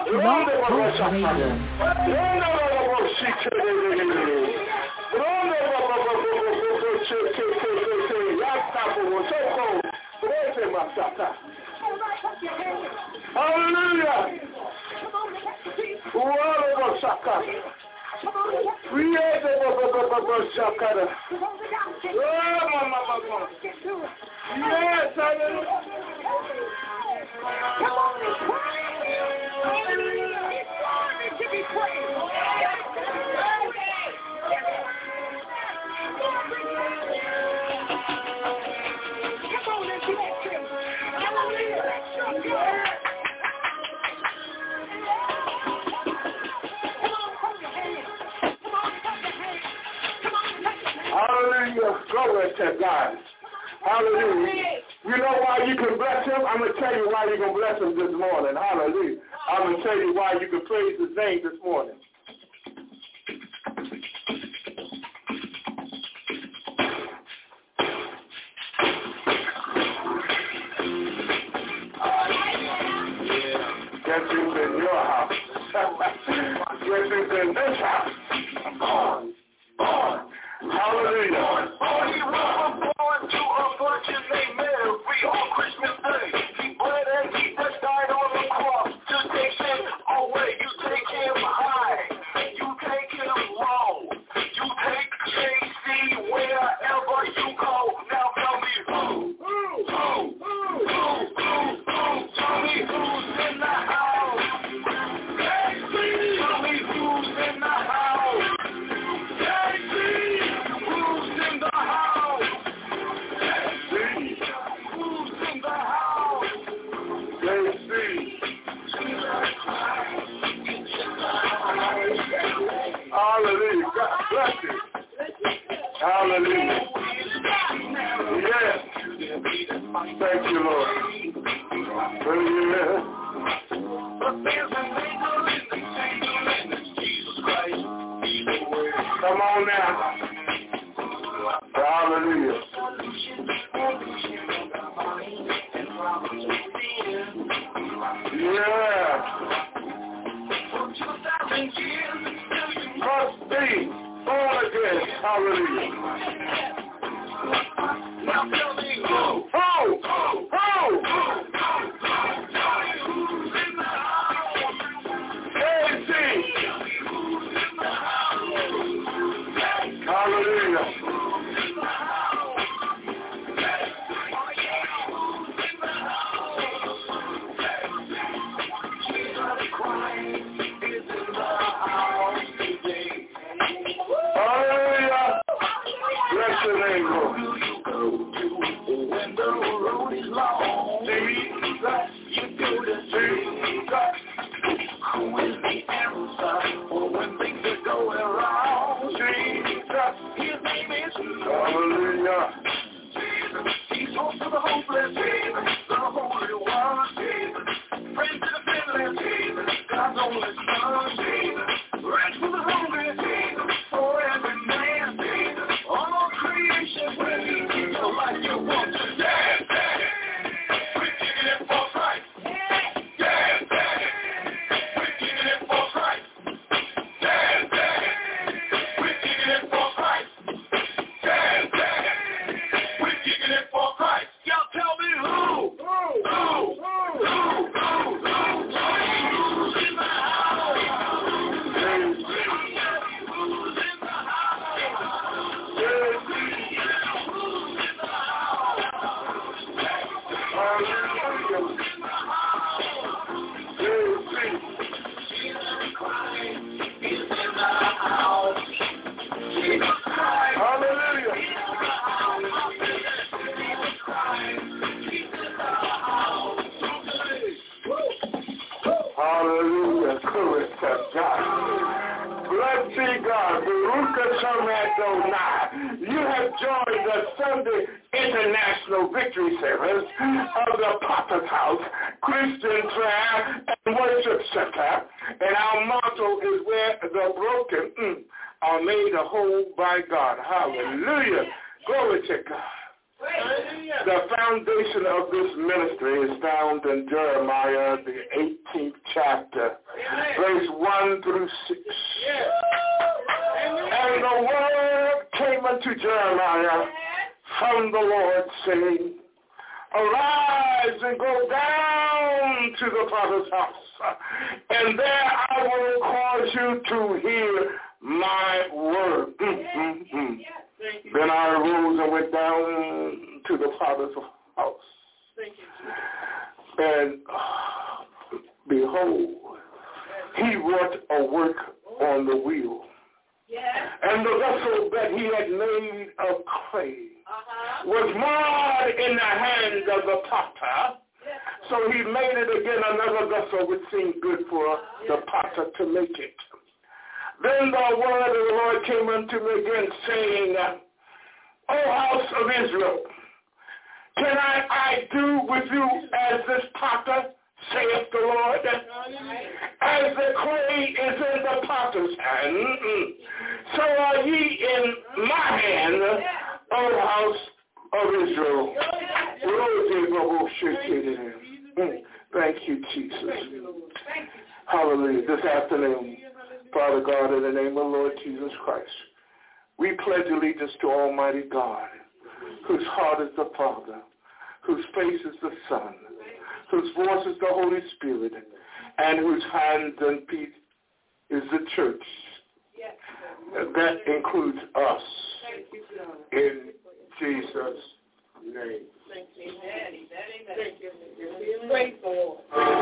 Blog Talk Radio. Hallelujah. Hallelujah. Glory to God. Hallelujah. You know why you can bless him? I'm going to tell you why you can bless him this morning. Hallelujah. I'm going to tell you why you can praise his name this morning. Guess who's in your house? Guess who's in this house? Born. Hallelujah. Born to a virgin named Mary on Christmas Day. He bled and he just died on the cross to take sin away. You take him high. You take him low. You take JC wherever you go. Now tell me who? Tell me who's in the house. Tell me who's in the house. Hallelujah. God bless you. Hallelujah. Yes. Thank you, Lord. Yeah. Come on now. Hallelujah. Yeah. Must be born again. Hallelujah. Now tell me who? AC. Hallelujah. Hallelujah. Bless your name, Lord. When the road is long, Jesus, you do the Jesus. Who is the answer for when things are going wrong? Jesus, his name is Hallelujah. Jesus, he's home to the hopeless. Jesus, the Holy One. Jesus, friend to the friendless. Jesus, God's only Son. Jesus, rest for the hungry. Jesus, for every man. Jesus, all creation will be so like you want to dance. We're kicking it for Christ. Dance. We're kicking it for Christ. Dance. We're kicking it for Christ. Dance. We're kicking it for Christ. Y'all tell me who? Who's in the house? Hallelujah. Glory to God. Blessed be God. Baruch Hashem Adonai. You have joined the Sunday International Victory Service of the Potter's House Christian Prayer and Worship Center. And our motto is where the broken are made whole by God. Hallelujah. Glory to God. The foundation of this ministry is found in Jeremiah, the 18th chapter. verse 1 through 6. And the word came unto Jeremiah from the Lord, saying, arise and go down to the potter's house, and there I will cause you to hear my word. Then I arose and went down to the potter's house. And behold, he wrought a work on the wheel. And the vessel that he had made of clay was marred in the hands of the potter. So he made it again another vessel which seemed good for the potter to make it. Then the word of the Lord came unto me again, saying, O house of Israel, can I do with you as this potter, saith the Lord? As the clay is in the potter's hand, so are ye in my hand, O house of Israel. Thank you, Jesus. Hallelujah. This afternoon, Father God, in the name of the Lord Jesus Christ, we pledge allegiance to Almighty God, whose heart is the Father, whose face is the Son, whose voice is the Holy Spirit, and whose hands and feet is the church. That includes us. In Jesus' name. Thank you, Daddy. Thank you. Grateful.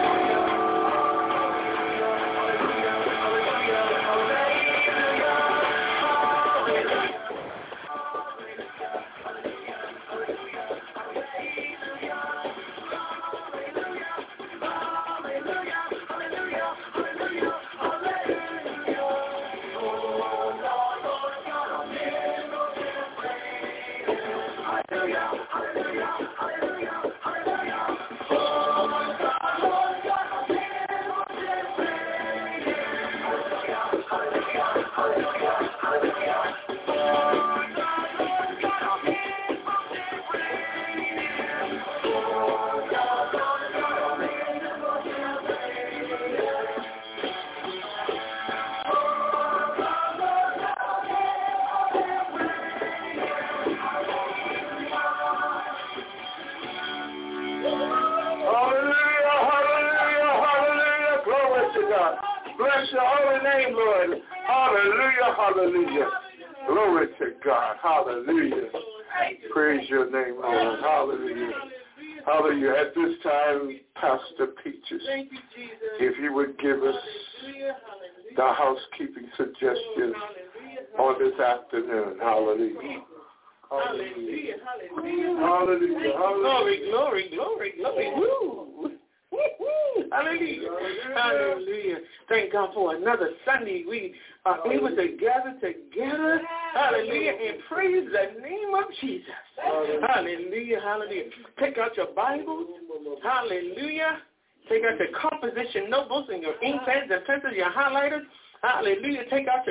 Bless your holy name, Lord. Hallelujah, hallelujah. Glory to God. Hallelujah. Praise your name, Lord. Hallelujah. Hallelujah. At this time, Pastor Peaches, if you would give us the housekeeping suggestions on this afternoon. Hallelujah. Hallelujah. Hallelujah. Hallelujah. Glory, glory, glory. Woo. Hallelujah. Hallelujah. Thank God for another Sunday. We are able to gather together. Hallelujah. And praise the name of Jesus. Hallelujah. Hallelujah. Take out your Bibles. Hallelujah. Take out your composition notebooks and your ink pads and pencils, your highlighters. Hallelujah. Take out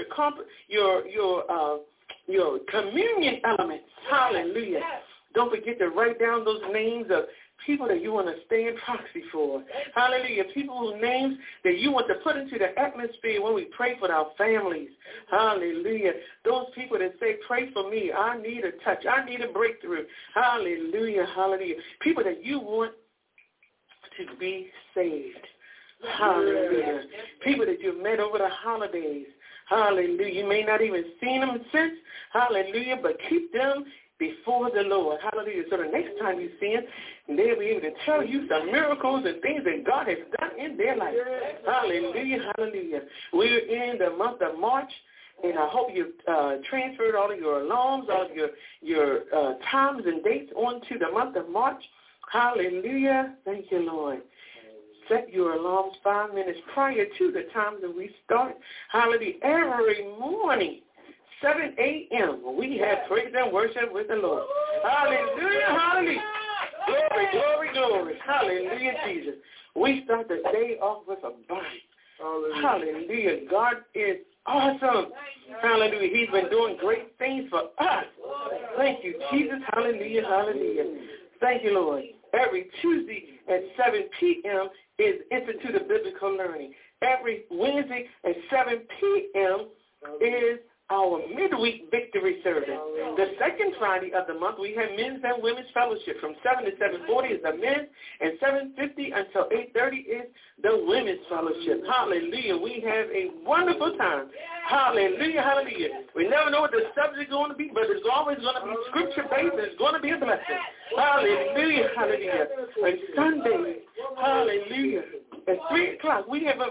your communion elements. Hallelujah. Don't forget to write down those names of people that you want to stand proxy for. Hallelujah. People whose names that you want to put into the atmosphere when we pray for our families. Hallelujah. Those people that say, pray for me. I need a touch. I need a breakthrough. Hallelujah. Hallelujah. People that you want to be saved. Hallelujah. People that you've met over the holidays. Hallelujah. You may not even seen them since. Hallelujah. But keep them before the Lord. Hallelujah. So the next time you see them, they'll be able to tell you some miracles and things that God has done in their life. Hallelujah. Hallelujah. We're in the month of March, and I hope you've transferred all of your alarms, all of your times and dates onto the month of March. Hallelujah. Thank you, Lord. Set your alarms 5 minutes prior to the time that we start. Hallelujah. Every morning, 7 a.m., we have praise and worship with the Lord. Hallelujah, hallelujah. Glory, glory, glory. Hallelujah, Jesus. We start the day off with a bang. Hallelujah. God is awesome. Hallelujah. He's been doing great things for us. Thank you, Jesus. Hallelujah, hallelujah. Thank you, Lord. Every Tuesday at 7 p.m. is Institute of Biblical Learning. Every Wednesday at 7 p.m. is our midweek victory service. The second Friday of the month, we have men's and women's fellowship. From 7 to 7:40 is the men's, and 7:50 until 8:30 is the women's fellowship. Hallelujah. We have a wonderful time. Hallelujah, hallelujah. We never know what the subject is going to be, but it's always going to be scripture-based, and it's going to be a blessing. Hallelujah, hallelujah. And Sunday, hallelujah, at 3 o'clock, we have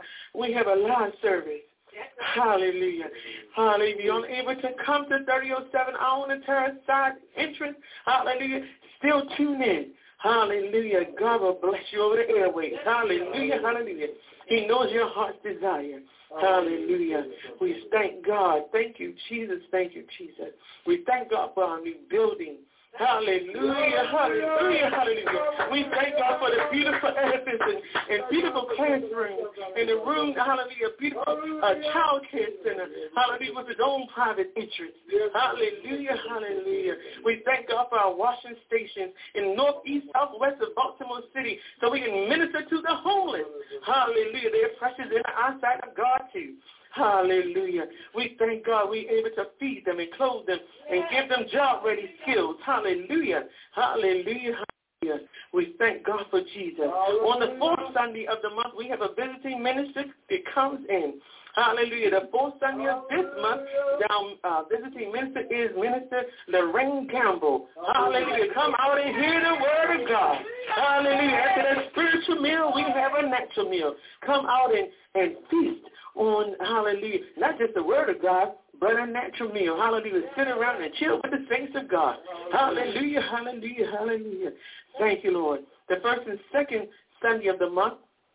a live service. Hallelujah. Hallelujah. If you're unable to come to 3007 on the terrace side entrance, hallelujah, still tune in. Hallelujah. God will bless you over the airways. Hallelujah. Hallelujah. He knows your heart's desire. Hallelujah. We thank God. Thank you, Jesus. Thank you, Jesus. We thank God for our new building. Hallelujah, hallelujah, hallelujah. We thank God for the beautiful edifice and beautiful classrooms and the room, hallelujah, beautiful child care center, hallelujah, with its own private entrance. Hallelujah, hallelujah. We thank God for our washing stations in northeast, southwest of Baltimore City so we can minister to the homeless. Hallelujah. They are precious in the eyesight of God too. Hallelujah. We thank God we're able to feed them and clothe them and give them job-ready skills. Hallelujah. Hallelujah. Hallelujah. We thank God for Jesus. On the fourth Sunday of the month, we have a visiting minister that comes in. Hallelujah. The fourth Sunday of this month, our visiting minister is Minister Lorraine Campbell. Hallelujah. Come out and hear the word of God. Hallelujah. After that spiritual meal, we have a natural meal. Come out and feast on, hallelujah, not just the word of God, but a natural meal. Hallelujah. Sit around and chill with the saints of God. Hallelujah, hallelujah, hallelujah. Thank you, Lord. The first and second Sunday of the month,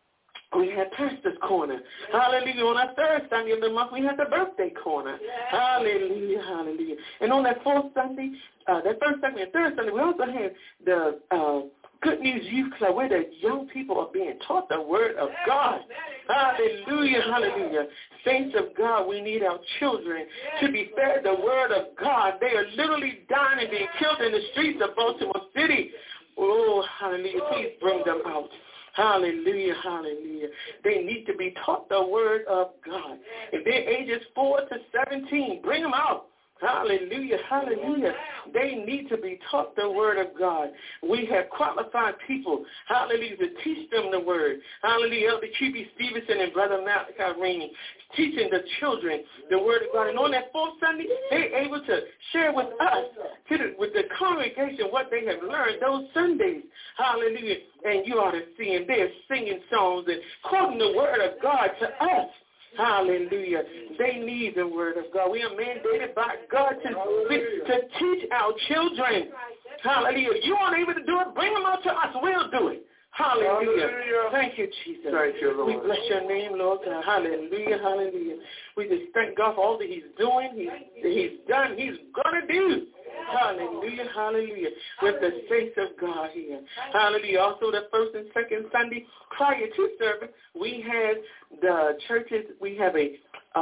we had Pastor's Corner. Hallelujah. On our third Sunday of the month, we had the birthday corner. Hallelujah, hallelujah. And on that fourth Sunday, that first Sunday and third Sunday, we also had the Good News Youth Club, where the young people are being taught the word of God. Hallelujah, hallelujah. Saints of God, we need our children to be fed the word of God. They are literally dying and being killed in the streets of Baltimore City. Oh, hallelujah. Please bring them out. Hallelujah, hallelujah. They need to be taught the word of God. If they're ages 4 to 17, bring them out. Hallelujah, hallelujah. They need to be taught the word of God. We have qualified people, hallelujah, to teach them the word. Hallelujah, Elder Q.B. Stevenson and Brother Malachi Rainey teaching the children the word of God. And on that fourth Sunday, they're able to share with us, with the congregation, what they have learned those Sundays. Hallelujah. And you ought to see them. They're singing songs and quoting the word of God to us. Hallelujah. They need the word of God. We are mandated by God to teach our children. Hallelujah. You aren't able to do it, bring them out to us. We'll do it. Hallelujah. Thank you, Jesus. Thank you, Lord. We bless your name, Lord God. Hallelujah, hallelujah. We just thank God for all that he's doing, he's done, he's going to do. Hallelujah, hallelujah. With the saints of God here. Hallelujah. Also the first and second Sunday prior to service, we had the churches, we have a,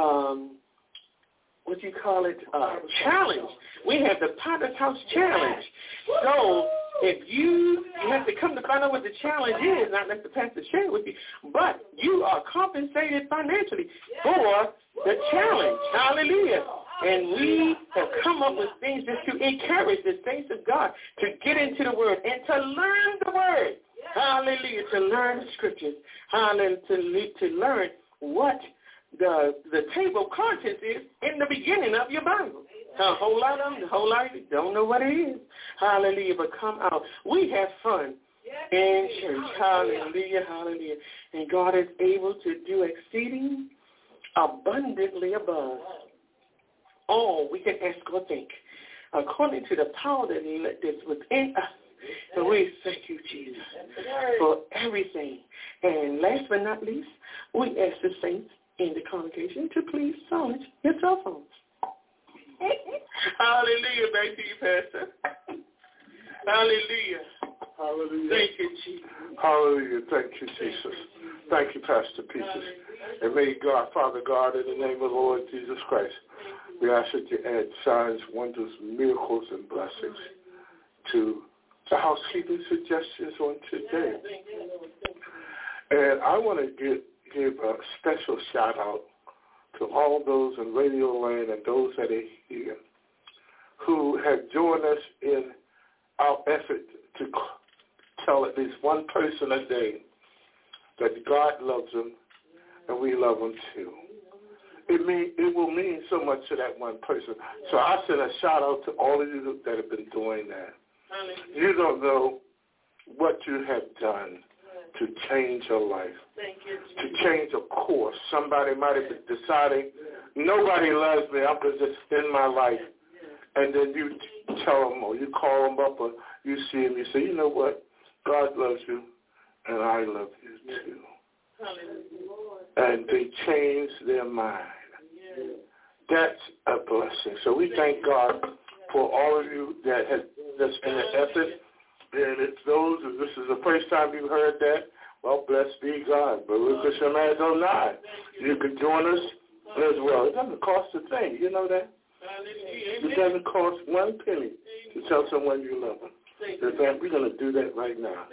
challenge. We have the Potter's House Challenge. So if you have to come to find out what the challenge is, not let the pastor share it with you, but you are compensated financially for the challenge. Hallelujah. And we have come up with things just to encourage the saints of God to get into the word and to learn the word. Hallelujah. To learn the scriptures. Hallelujah. To learn what the table of contents is in the beginning of your Bible. A whole lot of them, don't know what it is. Hallelujah. But come out. We have fun in church. Hallelujah. Hallelujah. And God is able to do exceeding abundantly above all we can ask or think, according to the power that is within us. So we thank you, Jesus, for everything. And last but not least, we ask the saints in the congregation to please silence your cell phones. Hallelujah. Back to you, Pastor. Hallelujah. Hallelujah. Thank you, Jesus. Hallelujah. Thank you, Jesus. Thank you, Pastor Peaches. And may God, Father God, in the name of the Lord Jesus Christ, we ask that you add signs, wonders, miracles, and blessings to the housekeeping suggestions on today. And I want to give a special shout out to all those in Radio Land and those that are here who have joined us in our effort to tell at least one person a day that God loves them and we love them too. It will mean so much to that one person. So I send a shout out to all of you that have been doing that. You don't know what you have done to change your life, to change a course. Somebody might have been deciding, nobody loves me, I'm going to just spend my life. And then you tell them or you call them up or you see them, you say, you know what, God loves you and I love you too. And they change their mind. That's a blessing. So we thank God for all of you that's in the effort. And if this is the first time you've heard that, well, blessed be God. But Lucas Online, you can join us as well. It doesn't cost a thing. You know that? It doesn't cost one penny to tell someone you love them. So we're going to do that right now.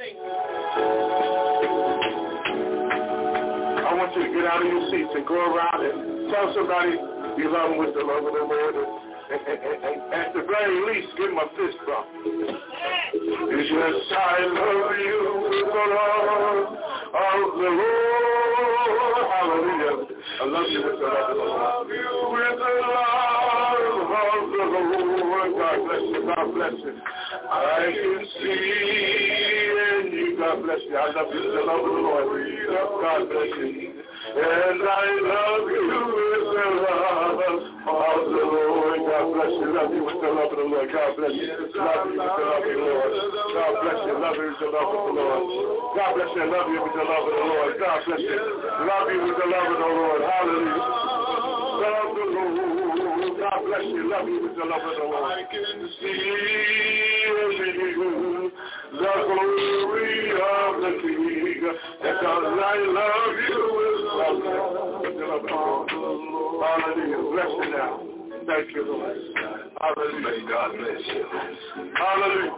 I want you to get out of your seats and go around and tell somebody you love them with the love of the Lord. And at the very least, give them a fist bump. Yes, I love you with the love of the Lord. Hallelujah. I love you with the love of the Lord. I love you with the love of the Lord. God bless you. God bless you. I can see in you. God bless you. I love you with the love of the Lord. God bless you. And I love you with the love of the Lord. God bless you. Love you with the love of the Lord. God bless you. Love you with the love of the Lord. God bless you. Love you with the love of the Lord. God bless you. Love you with the love of the Lord. God bless you. Love you with the love of the Lord. Hallelujah. Love the Lord. God bless you. Love you with the love of the Lord. I can see in you the glory of the King. Because I love you with the love of the Lord. Hallelujah. Bless you now. Thank you, Lord. Hallelujah. May God bless you. Hallelujah.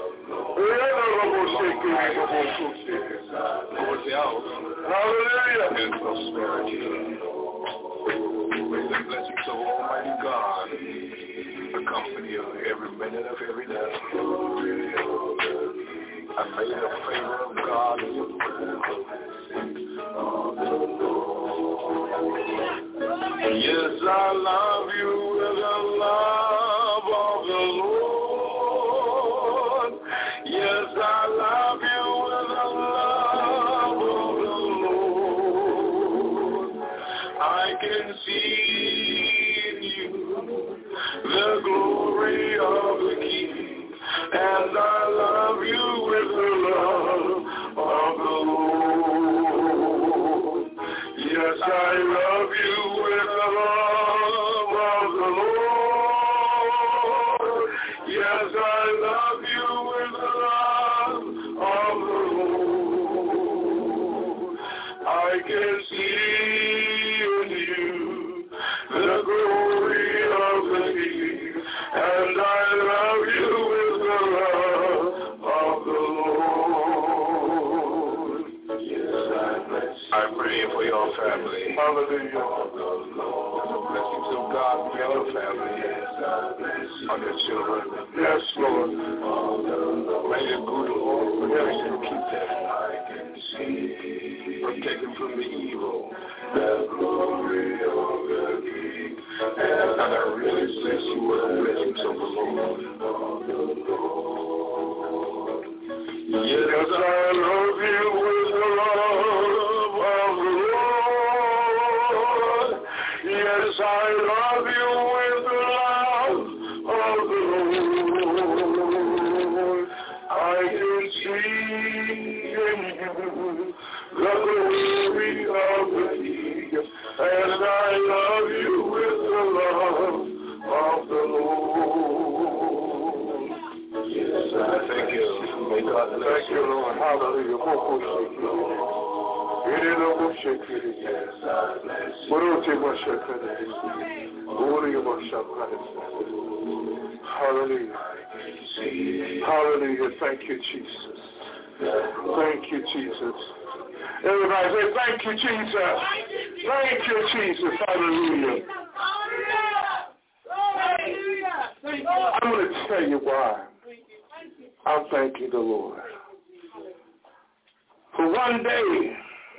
Hallelujah. And prosperity. May the blessings of Almighty God accompany you every minute of every day. And may the favor of God be yes, I love you with the love of the Lord. Yes, I love you with the love of the Lord. I can see in you the glory of the King, and I love you with the love of the Lord. Yes, I love you with the love of the Lord. Yes, I love you with the love of the Lord. I can see in you the glory of the King, and I love you with the love of the Lord. Yes, I pray for your family. Hallelujah. The blessings of God be on your family, on your children. Yes, Lord. May the good Lord protect and keep them. Protect them from the evil. The glory of the King. And I really bless you with the blessings of the Lord. Yes, I love you with the love of the Lord. Yes, I love you with the love of the Lord. I can see in you the glory of the King, and I love you with the love of the Lord. Yes, I thank you. May God bless you, Lord. Hallelujah. Hallelujah. Hallelujah. Thank you, Jesus. Thank you, Jesus. Everybody say, thank you, Jesus. Thank you, Jesus. Hallelujah. I'm going to tell you why I'm thanking the Lord. For one day,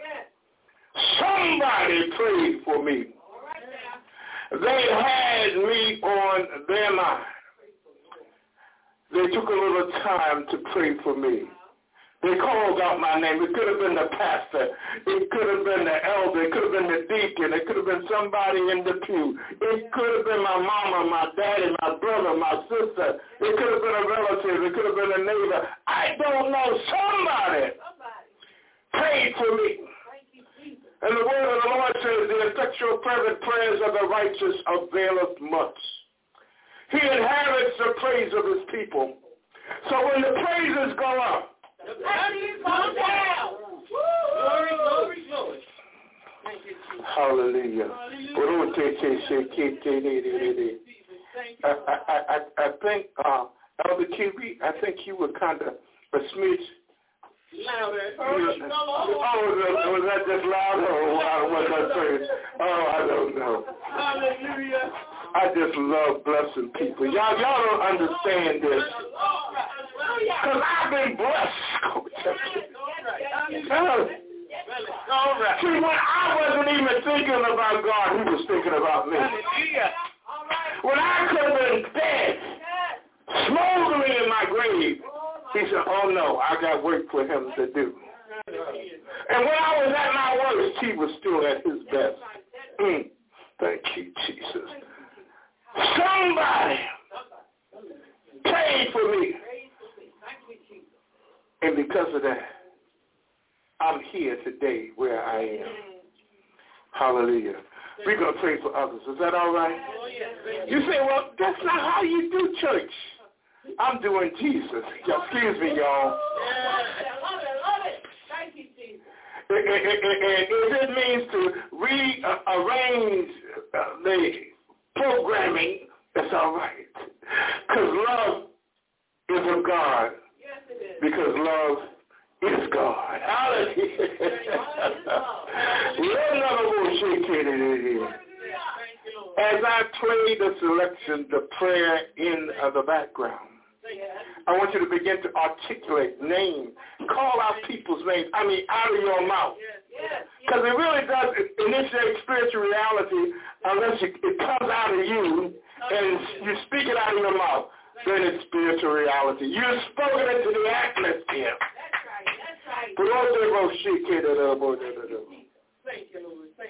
somebody prayed for me. They had me on their mind. They took a little time to pray for me. They called out my name. It could have been the pastor. It could have been the elder. It could have been the deacon. It could have been somebody in the pew. It could have been my mama, my daddy, my brother, my sister. It could have been a relative. It could have been a neighbor. I don't know. Somebody prayed for me. And the word of the Lord says, the effectual fervent prayers of the righteous availeth much. He inherits the praise of his people. So when the praises go up, the praises go down. Glory, glory, glory. Thank you, Jesus. Hallelujah. I think, Elder QB, I think you were kind of a smidge louder. Was that just louder or was that praise? Oh, I don't know. Hallelujah. I just love blessing people. Y'all don't understand this. Because I've been blessed. See, when I wasn't even thinking about God, he was thinking about me. When I could have been dead, smoldering in my grave, he said, oh no, I got work for him to do. And when I was at my worst, he was still at his best. Thank you, Jesus. Somebody prayed for me. And because of that, I'm here today where I am. Hallelujah. We're going to pray for others. Is that all right? You say, well, that's not how you do church. I'm doing Jesus. Excuse me, y'all. Thank you, Jesus. If it means to rearrange the programming, that's all right. Because love is of God. Yes, it is. Because love is God. Hallelujah. As I play the selection, the prayer in the background, I want you to begin to articulate, name, call out people's names, out of your mouth. Because it really does initiate spiritual reality unless it comes out of you and you speak it out of your mouth. Then it's spiritual reality. You've spoken into the atmosphere. That's right. Thank you, Lord. Thank you.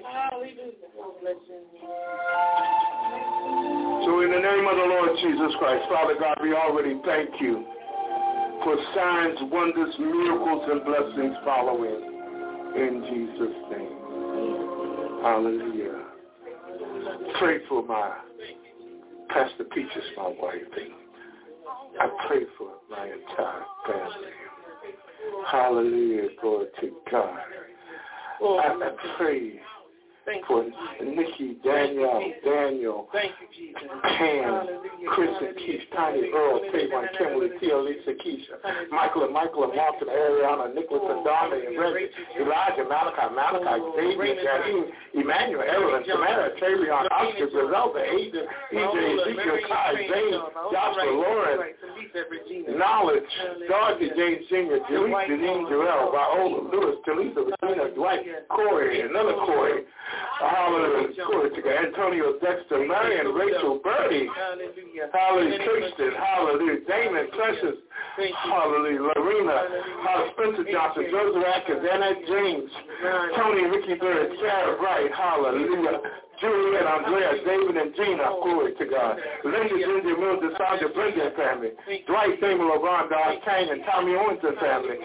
So in the name of the Lord Jesus Christ, Father God, we already thank you for signs, wonders, miracles, and blessings following. In Jesus' name. Hallelujah. Pray for my Pastor Peaches, my wife. I pray for my entire family. Hallelujah. Glory to God. I pray for Nikki, Daniel, Pam, Chris and Keith, Tiny, Earl, Tavon, Kimberly, Tia, Lisa, Keisha, Michael and Martin, Ariana, Nicholas and Donna and Reggie, Elijah, Malachi, David, Janine, Emmanuel, Evelyn, Samantha, Travion, Oscar, Griselda, Aiden, EJ, Ezekiel, Kai, Zane, Joshua, Lauren, Knowledge, Dorothy, James Jr., Janine, Joel, Viola, Lewis, Talisa, Regina, Dwight, Corey, another Corey, hallelujah, glory to God, Antonio, Dexter, Marion, Rachel, Birdie, hallelujah, Kirsten, hallelujah, Damon, Precious, hallelujah, Lorena, Spencer Johnson, Joseph Atkins, Annette James, Tony, Ricky Bird, Sarah Wright, hallelujah, Juliet, Andrea, David, and Gina, glory to God. Linda, Ginger, Milda, Sandra, Brenda family. Dwight, Damon, LeBron, Don Kane, and Tommy Owens family.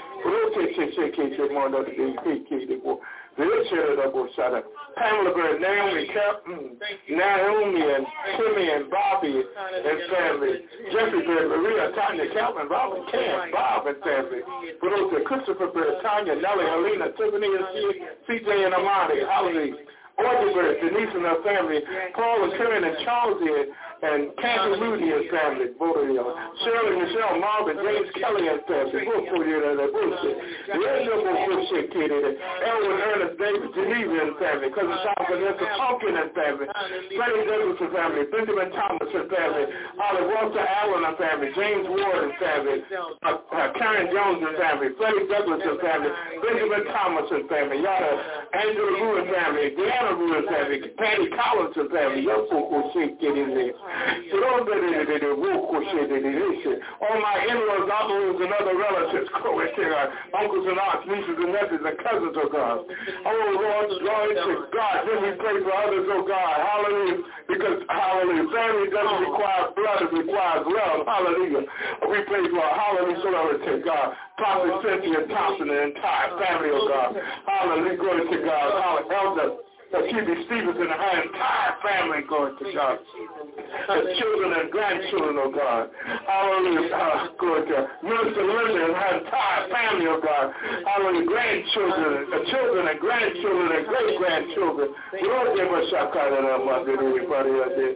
Pamela Bird, Naomi, and Timmy, and Bobby, and family. Jeffrey Bird, Maria, Tanya, Calvin, Robin, Cam, Bob, and family. Christopher Bird, Tanya, Nellie, Helena, Tiffany, and CJ, and Amani. Hallelujah. Audrey Bird, Denise and her family, Paul and Karen and Charles here, and Kathy Moody and family, both of y'all. Shirley Michelle Marvin, James Kelly and family, both of you that bullshit. Elwin Ernest David Geneva and family, Cousin Tom Vanessa Pumpkin and family, Freddie Douglas and family, Benjamin Thomas and family, Olive Walter Allen and family, James Ward and family, Karen Jones and family, Freddie Douglas and family, Benjamin Thomas and family, Yada Angela Rue and family, Deanna Rue and family, Patty Collins and family, young folk will shake it in there. All my in-laws, uncles, and other relatives, uncles and aunts, nieces and nephews and cousins, oh God. Oh Lord, glory to God. Then we pray for others, oh God. Hallelujah. Because, hallelujah, family doesn't require blood, it requires love. Hallelujah. We pray for, hallelujah, glory to God. Prophet Cynthia Thompson and the entire family, oh God. Hallelujah, glory to God. Elder T.B. Stevenson and her entire family, glory to God. The children and grandchildren, oh God. Hallelujah, glory to God. Minister Linda and her entire family, oh God. Hallelujah, grandchildren, children and grandchildren and great-grandchildren. Lord, give us a kind of everybody out there.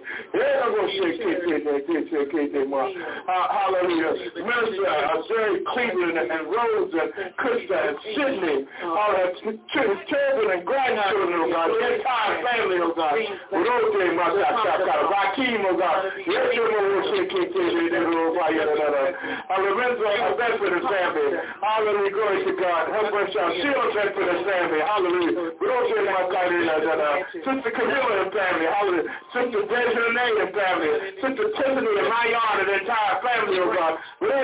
Hallelujah. Minister Jerry Cleveland and Rose and Krista and Sydney. All the children and grandchildren, oh God. The entire family, oh God. Rakeem, oh God. Lorenzo Bedford and family. Hallelujah, glory to God. Help us out. Sheila Bedford and family. Hallelujah. Sister Camilla and family. Hallelujah. Sister Desiree and family. Sister Tiffany and Mayon and the entire family, oh God.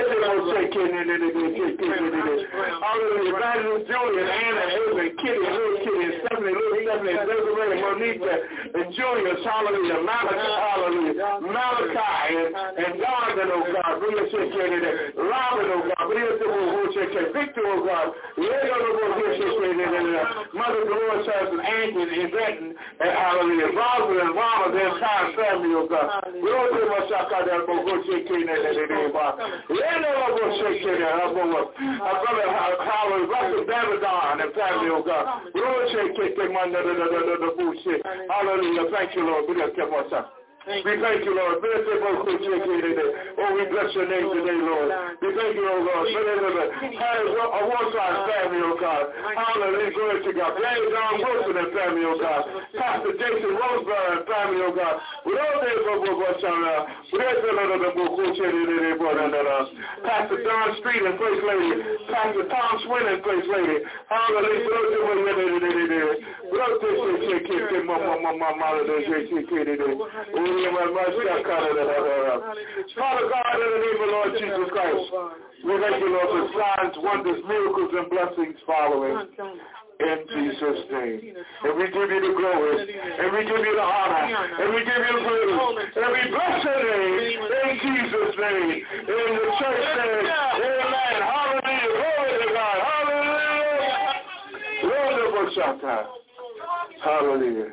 Hallelujah. Evangelist Julia and Anna and Ava and Kitty and little Kitty and Stephanie, little Stephanie and Desiree and Monica and Julius. Hallelujah. Malachi, hallelujah. Malachi and Jonathan, oh God. Robin, oh God. Victor, oh God. Mother Dolores has an aunt and Yvette and hallelujah. Rosalind and Rama, the entire family, oh God. Our brother Howard, Russell Davidon and family, oh God. Hallelujah. Thank you, Lord. We thank you, Lord. Oh, we bless your name today, Lord. We thank you, oh Lord. A one-side family, oh God. Hallelujah, glory to God. Daddy John Wilson and family, oh God. Pastor Jason Roseberry and family, oh God. Pastor Don Street and First Lady. Pastor Tom Swin and First Lady. Hallelujah. Father God, in the name of Lord Jesus Christ, we thank you, Lord, for signs, wonders, miracles, and blessings following. In Jesus' name. And we give you the glory, and we give you the honor, and we give you the praise, and we bless your name in Jesus' name. In the church name, amen. Hallelujah. Glory to God. Hallelujah. Hallelujah.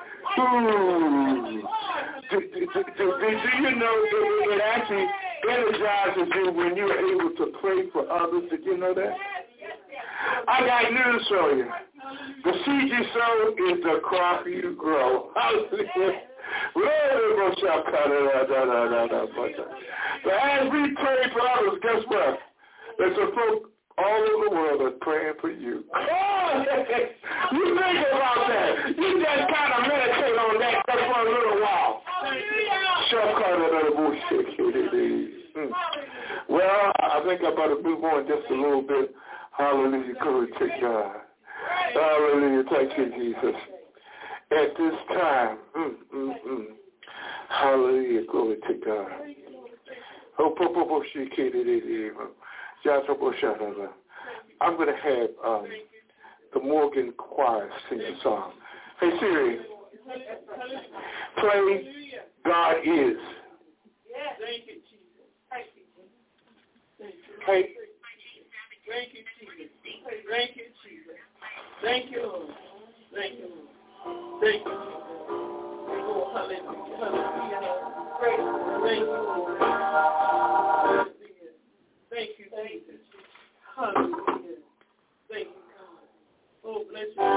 Do you know that it actually energizes you when you're able to pray for others? Did you know that? I got news for you. The seed you sow is the crop you grow. Hallelujah. But as we pray for others, guess what? There's a folk all over the world are praying for you. Oh, you think about that. You just kind of meditate on that just for a little while. Well, I think I better move on just a little bit. Hallelujah, glory to God. Hallelujah, thank you, Jesus. At this time, hallelujah, glory to God. I'm going to have the Morgan Choir sing a song. Hey, Siri, play God Is. Thank you, Jesus. Thank you, Jesus. Hey. Thank you, Jesus. Thank you, Jesus. Thank you, Lord. Thank you, Lord. Thank you, Jesus. Oh, hallelujah. Hallelujah. Praise the Lord. Thank you, Lord. Hallelujah. Thank you, Jesus. Hallelujah. Thank you, God. Oh, bless you.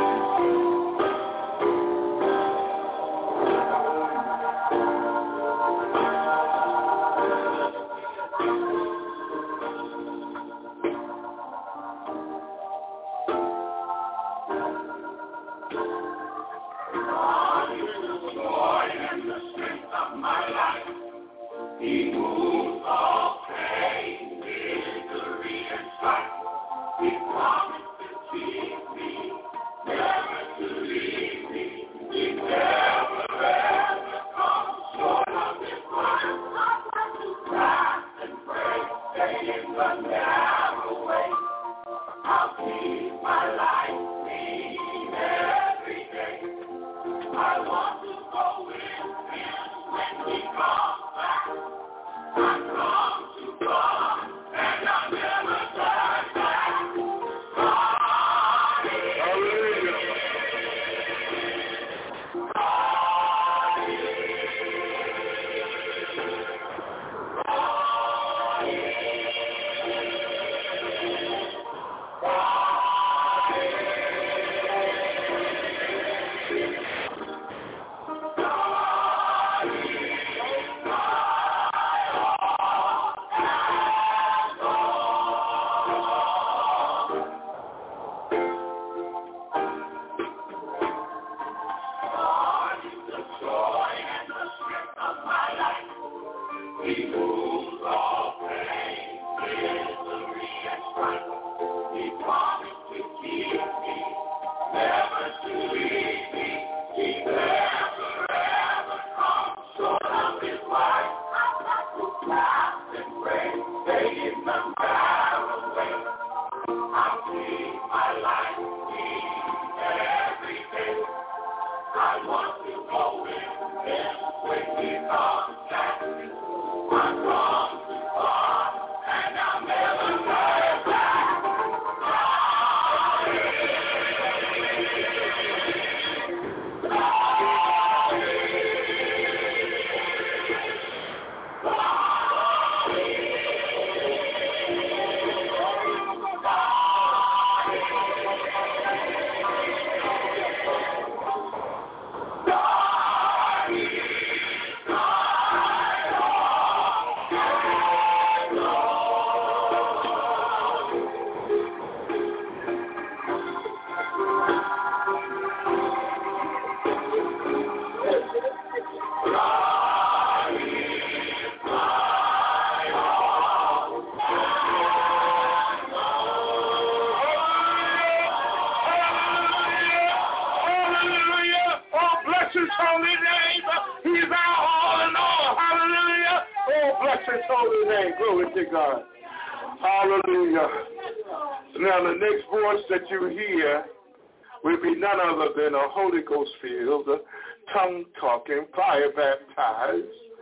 Now the next voice that you hear will be none other than a Holy Ghost filled, tongue-talking, fire-baptized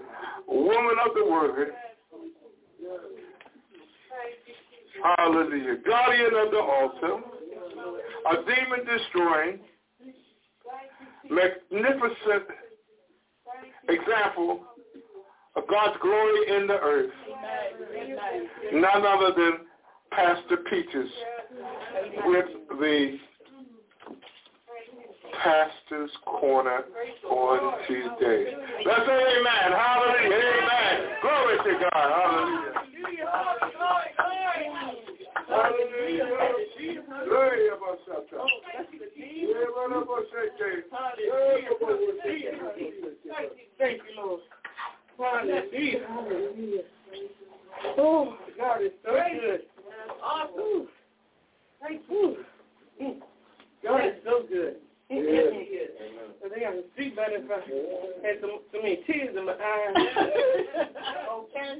woman of the word. Hallelujah. Guardian of the altar, a demon-destroying, magnificent example of God's glory in the earth. None other than Pastor Peaches with the Pastor's Corner on Tuesday. Let's say amen. Hallelujah. Amen. Glory to God. Hallelujah. Thank you, Lord. Hallelujah. Hallelujah. Oh, God is so good. Awesome. Thank you. God is so good. So they got to see better if I had so many tears in my eyes. Okay.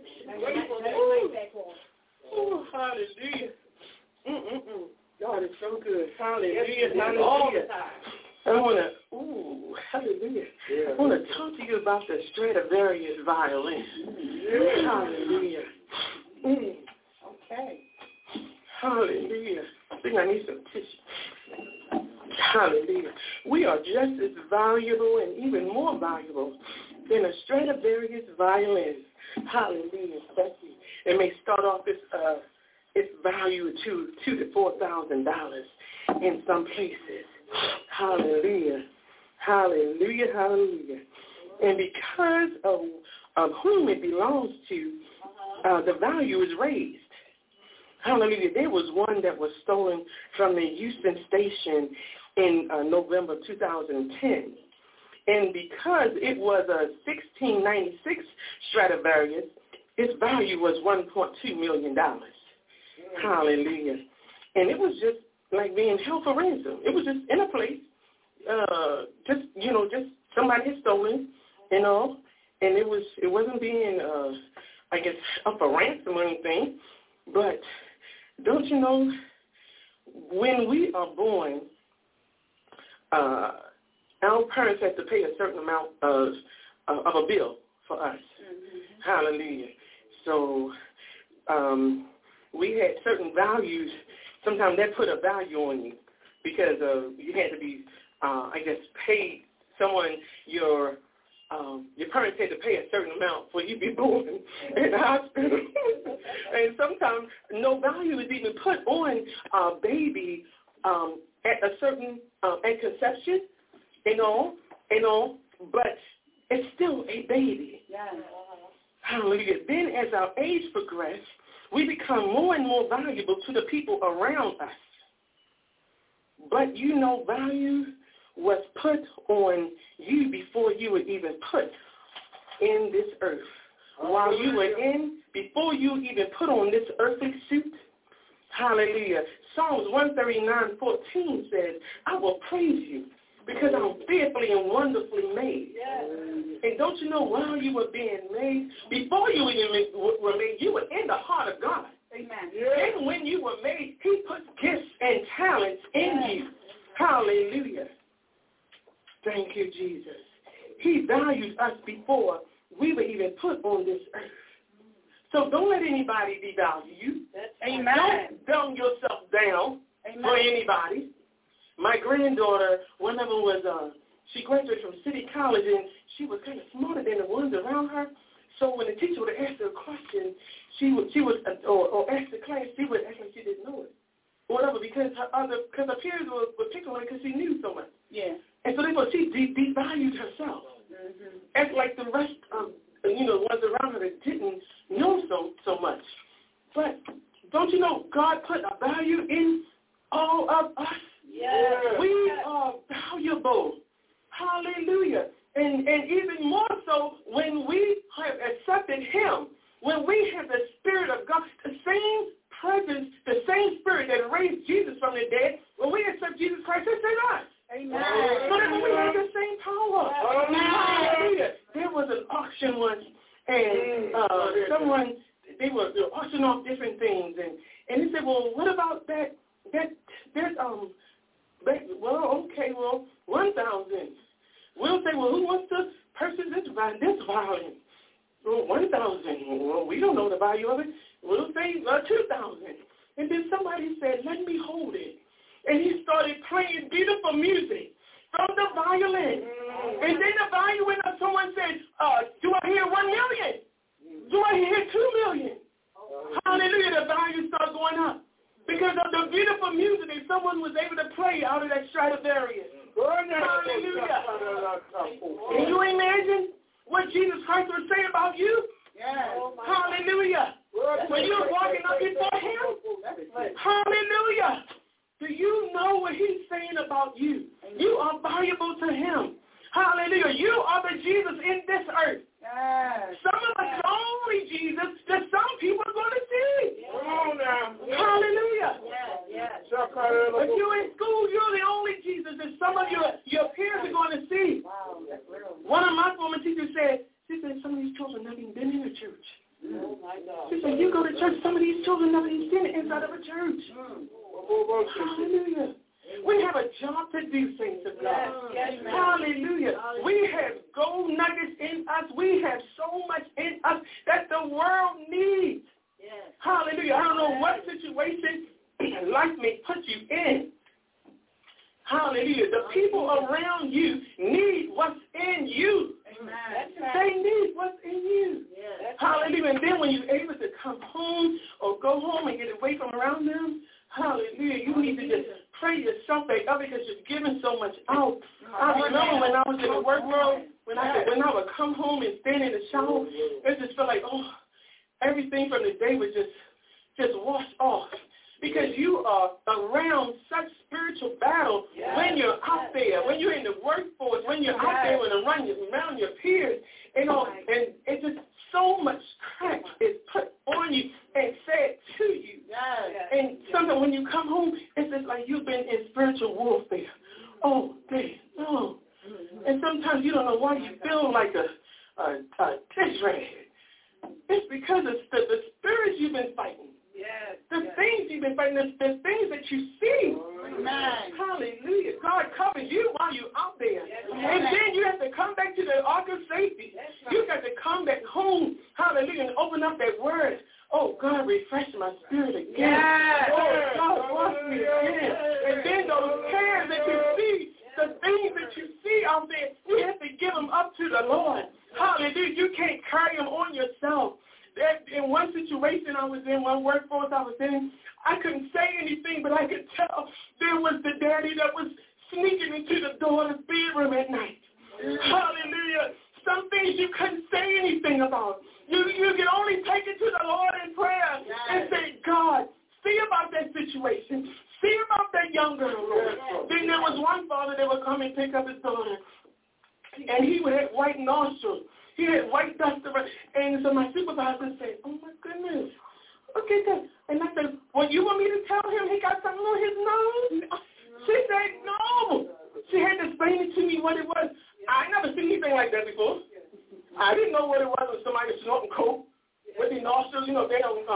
Oh, hallelujah. God is so good. Hallelujah. Hallelujah. All the time. I want to, hallelujah. I want to talk to you about the Stradivarius violin. Hallelujah. Okay. Hallelujah. I think I need some tissue. Hallelujah. We are just as valuable and even more valuable than a Stradivarius violin. Hallelujah. Thank you. It may start off its value to $2,000 to $4,000 in some places. Hallelujah. Hallelujah. Hallelujah. And because of whom it belongs to, the value is raised. Hallelujah. There was one that was stolen from the Houston station in November 2010. And because it was a 1696 Stradivarius, its value was $1.2 million. Hallelujah. And it was just like being held for ransom. It was just in a place, just somebody had stolen, and it wasn't being, up for ransom or anything. But don't you know, when we are born, our parents have to pay a certain amount of a bill for us. Mm-hmm. Hallelujah. So we had certain values. Sometimes that put a value on you because you had to be, paid someone, your parents had to pay a certain amount for you to be born in the hospital. And sometimes no value is even put on a baby at a certain, at conception, but it's still a baby. Yeah. Hallelujah. Then as our age progresses, we become more and more valuable to the people around us. But value was put on you before you were even put in this earth. While you were before you even put on this earthly suit, hallelujah. Psalms 139:14 says, I will praise you because I'm fearfully and wonderfully made. Yes. And don't you know, while you were being made, before you even were made, you were in the heart of God. Amen. Yes. And when you were made, he put gifts and talents in you. Hallelujah. Thank you, Jesus. He valued us before we were even put on this earth. So don't let anybody devalue you. Amen. Don't dumb yourself down for anybody. My granddaughter, one of them was, she graduated from City College, and she was kind of smarter than the ones around her. So when the teacher would ask her a question, she would ask the class, she would act like she didn't know it. Or whatever, because her peers were picking on her because she knew so much. Yeah. And so therefore she devalued herself. Mm-hmm. As like the rest of, the ones around her that didn't know so much. But don't you know God put a value in all of us? Yeah. We are valuable. Hallelujah. And even more so when we have accepted him, when we have the Spirit of God, the same presence, the same Spirit that raised Jesus from the dead, when we accept Jesus Christ, it's in us. Amen. So that we have the same power. Hallelujah. There was an auction once, and someone, they were auctioning off different things, and they said, well, what about that there's, well, okay, well, 1,000. We'll say, well, who wants to purchase this volume? Well, 1,000. Well, we don't know the value of it. We'll say 2,000. And then somebody said, let me hold it. And he started playing beautiful music from the violin. And then the violin of someone said, do I hear 1 million? Do I hear 2 million? Hallelujah, the value started going up. Because of the beautiful music that someone was able to play out of that Stradivarius. Hallelujah. Can you imagine what Jesus Christ would say about you? Yes. Hallelujah. When you're walking up before him, hallelujah. Do you know what he's saying about you? You are valuable to him. Hallelujah. You are the Jesus in this earth. Yes. Some of us are only Jesus that some people are going to see. Yes. Come on now. Hallelujah. Yes. Yes. If you're in school, you're the only Jesus that some of your peers are going to see. Wow. One of my former teachers said, she said, some of these children never even been in a church. Oh my God. She said, you go to church, some of these children never even been inside of a church. Hallelujah. We have a job to do, saints of God. Yes, yes, hallelujah. We have gold nuggets in us. We have so much in us that the world needs. Yes. Hallelujah. I don't know what situation life may put you in. Hallelujah. The people around you need what's in you. Amen. They need what's in you. Yes. Hallelujah. And then when you're able to come home or go home and get away from around them, hallelujah, you need to just pray yourself back up because you're giving so much out. I remember when I was in the work world, when I would come home and stand in the shower, it just felt like, everything from the day would just wash off. Because you are around such spiritual battle when you're out there, when you're in the workforce, when you're out there in the sometimes you don't know why you feel like a dish rag. It's because of the spirits you've been fighting. Yes. The things you've been fighting, the things that you see. Amen. Hallelujah. God covers you while you're out there. Yes. And then you have to come back to the ark of safety. Right. You got to come back home. Hallelujah. And open up that word. Oh, God, refresh my spirit again. Yes. Oh, God, wash me again. And then those cares that you see, the things that you see out there, you have to give them up to the Lord. Hallelujah. You can't carry them on yourself. In one situation I was in, one workforce I was in, I couldn't say anything, but I could tell there was the daddy that was sneaking into the daughter's bedroom at night. Hallelujah. Some things you couldn't say anything about. You can only take it to the Lord in prayer and say, God, see about that situation. See about that young girl, Lord. Then there was one father that would come and pick up his daughter, and he would have white nostrils. He had white dust around. And so my supervisor said, oh, my goodness. Okay, good. And I said, well, you want me to tell him he got something on his nose? She said, no. She had to explain it to me what it was. I never seen anything like that before. I didn't know what it was when somebody was snorting coke with the nostrils. You know, they don't,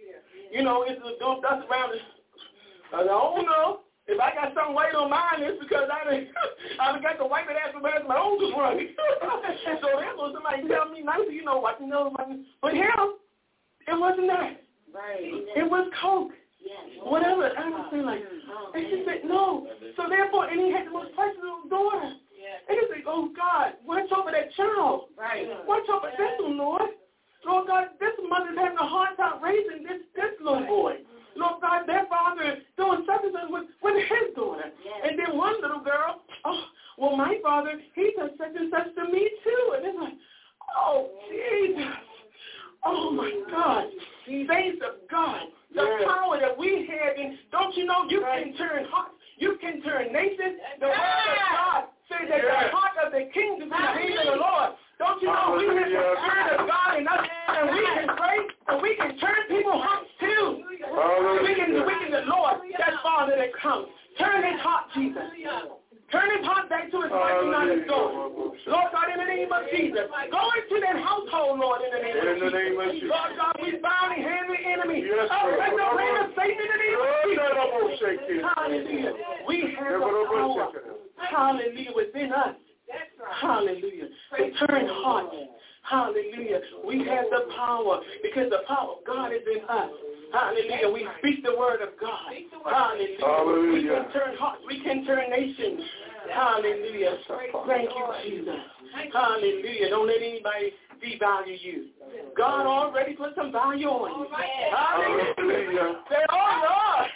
it's a little dust around it. I don't know. If I got something white on mine, it's because I got to wipe it after my nose was running. So there was somebody tell me nicely, wipe your nose. But him, it wasn't that. Right. It was coke. Yes. Whatever. I was saying like, and she said, no. So therefore, and he had the most precious little daughter. Yes. And he said, oh, God, watch over that child. Right. Watch over this one, Lord. Lord God, this mother's having a hard time raising this little boy. Lord God, their father is doing such and such with his daughter. Yes. And then one little girl, oh, well, my father, he does such and such to me too. And it's like, oh, Jesus. Oh, my God. Saints of God. The power that we have in, don't you know you can turn hearts. You can turn nations. The word of God says that the heart of the king is in the hand of the Lord. Don't you know we have the spirit of God in us, and we can pray, and we can turn people's hearts too. We can, Lord, that Father that comes. Turn his heart, Jesus. Turn his heart back to his wife and not his daughter. Lord God, in the name of Jesus. Go into that household, Lord, in the name of Jesus. Lord God, we bound and hand the enemy. Let the reign of Satan in the name of Jesus. Hallelujah. We have the power. Hallelujah, within us. Hallelujah. To turn hearts. Hallelujah. We have the power because the power of God is in us. Hallelujah. We speak the word of God. Hallelujah. Hallelujah. We can turn hearts. We can turn nations. Hallelujah. Thank you, Jesus. Hallelujah. Don't let anybody devalue you. God already put some value on you. Hallelujah. Say, oh, Lord.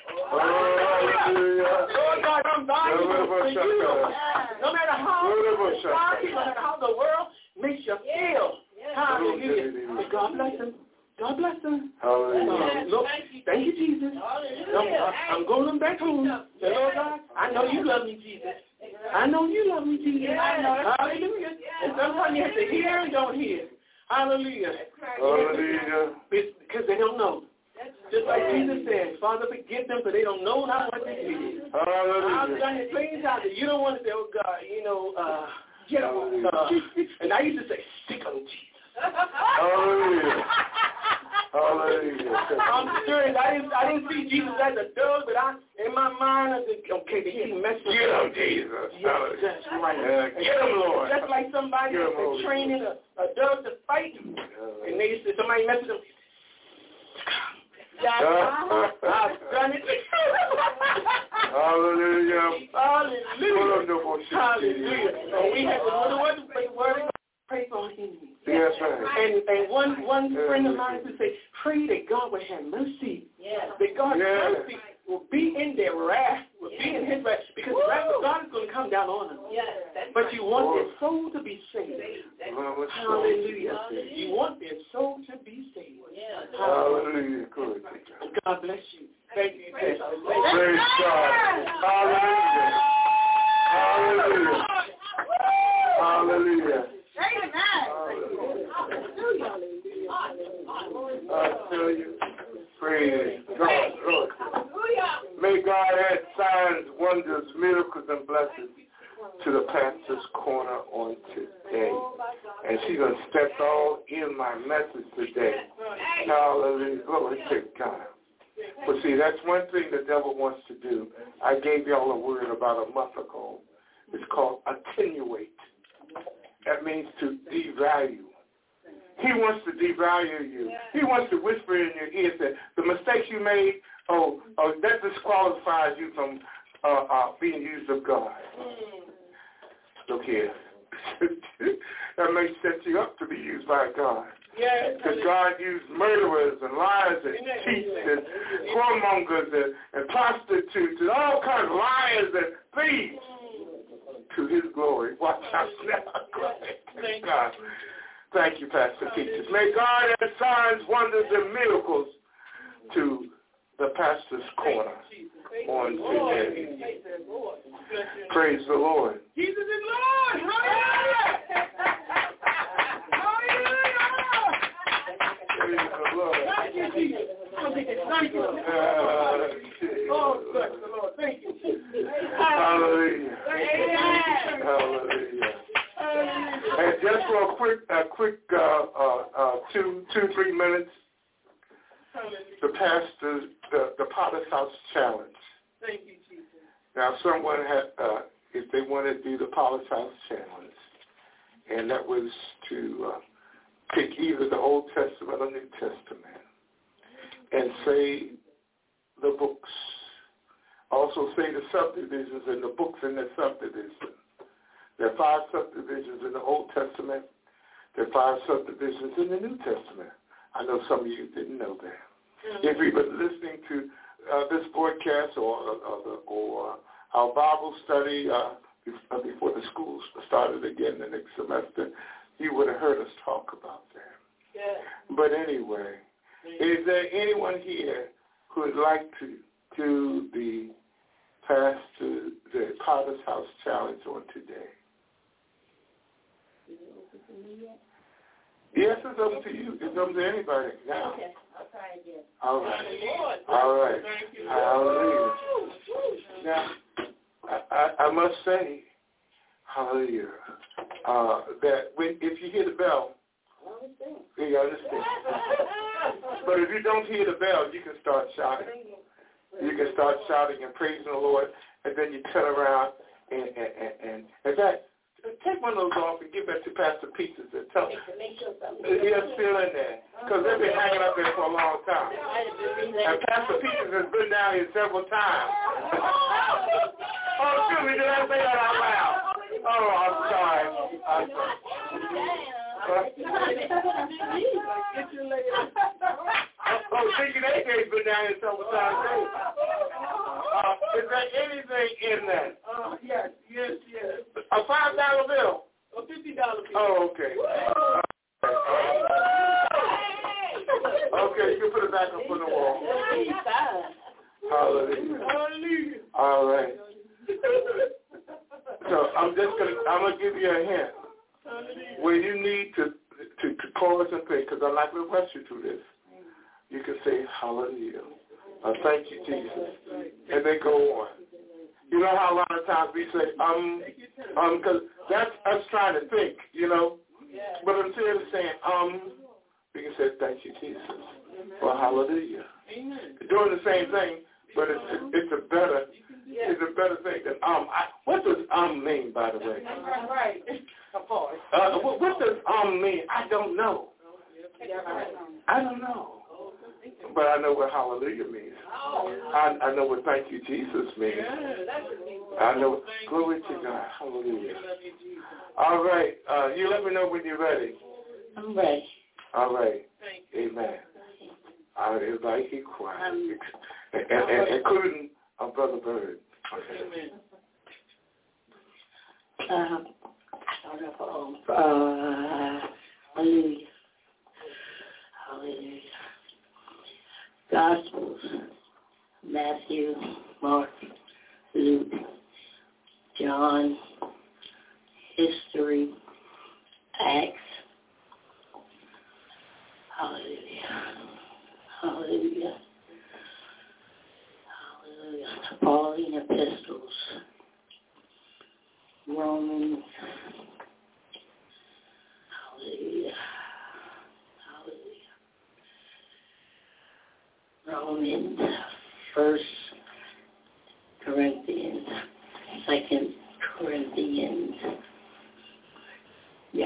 Hallelujah. Lord God, I'm valuable for you. No matter how the world makes you feel. Hallelujah. May God bless him. God bless them. Hallelujah. Look, thank you, Jesus. I'm going back home. Say, Lord God, I know you love me, Jesus. I know you love me, Jesus. Hallelujah. And sometimes you have to hear and don't hear. Hallelujah. Hallelujah. Because they don't know. Just like Jesus said, Father, forgive them, for they don't know not what they did. Hallelujah. I'm trying to explain out that you don't want to say, oh, God, get on. And I used to say, stick on Jesus. Hallelujah. Hallelujah. I'm serious. I didn't see Jesus as a dog, but in my mind, I said, okay, he messed with Get him, Jesus. Yes, that's right. Get him, Lord. Just like somebody that's training a dog to fight, and they said somebody messed with him. I've done it. Hallelujah. Hallelujah. Hallelujah. So we have the word of God. Pray for our enemies. Yes, right. And one friend of mine would say, pray that God would have mercy. Yes. That God's mercy will be in their wrath, will be in his wrath, because the wrath of God is going to come down on them. Yes, but you want their soul to be saved. Hallelujah. You want their soul to be saved. Yes. Hallelujah. Good. God bless you. Thank you. Praise God. Hallelujah. Hallelujah. Hallelujah. I tell you, praise God. May God add signs, wonders, miracles, and blessings to the pastor. Pastor's Corner on today. And she's going to step all in my message today. Hallelujah. Glory to God. But see, that's one thing the devil wants to do. I gave y'all a word about a month ago. It's called attenuate. That means to devalue. He wants to devalue you. He wants to whisper in your ear that the mistakes you made, that disqualifies you from being used of God. Look here. That may set you up to be used by God. Because God used murderers and liars and cheats and whoremongers and prostitutes and all kinds of liars and thieves to his glory. Watch out now. Thank God. Thank you, Pastor Peaches. May God add signs, wonders, and miracles to the Pastor's Corner on today. Praise the Lord. Jesus is Lord. Hallelujah. Praise the Lord. Thank you, Jesus. Thank you. Oh, bless the Lord. Thank you, Jesus. Hallelujah. Amen. Hallelujah. And just for a quick 2-3 minutes, the pastor's, the Potter's House Challenge. Thank you, Jesus. Now, someone had, if they want to do the Potter's House Challenge, and that was to pick either the Old Testament or New Testament, and say the books. Also say the subdivisions and the books in the subdivision. There are 5 subdivisions in the Old Testament. There are 5 subdivisions in the New Testament. I know some of you didn't know that. Mm-hmm. If you've been listening to this broadcast or our Bible study before the schools started again the next semester, you would have heard us talk about that. Yeah. But anyway, is there anyone here who would like to do the Potter's House Challenge on today? Yes, it's up to you. It's up to anybody now. Okay, I'll try again. All right. All right. Hallelujah. Now, I must say, hallelujah, that if you hear the bell, you understand. But if you don't hear the bell, you can start shouting. You can start shouting and praising the Lord, and then you turn around and in fact, take one of those off and give that to Pastor Peters and tell him. He's still in there, because they've been hanging up there for a long time. And Pastor Peters has been down here several times. Oh, excuse me, did I say that out loud? Oh, I'm sorry. Deacon AJ's been down here several times too. Is there anything in that? Yes. A $5 bill? A $50 bill. Oh, okay. Okay, you can put it back up on the wall. Hallelujah. All right. So I'm gonna give you a hint. When you need to pause and pray, because I'm not going to rush you through this, you can say hallelujah. Thank you, Jesus. And then go on. You know how a lot of times we say, because that's us trying to think, you know. But instead of saying, we can say, thank you, Jesus. Or hallelujah. Doing the same thing, but it's a better thing than what does mean, by the way? Right. Of course. What does mean? I don't know. I don't know. But I know what hallelujah means. I know what thank you, Jesus means. I know. Glory to God. Hallelujah. All right. You let me know when you're ready. I'm ready. All right. Amen. All right, everybody keep quiet. And including Brother Bird. Amen. Hallelujah. Hallelujah. Gospels, Matthew, Mark, Luke, John, history, Acts. Hallelujah. Hallelujah. Hallelujah. The Pauline epistles, Romans,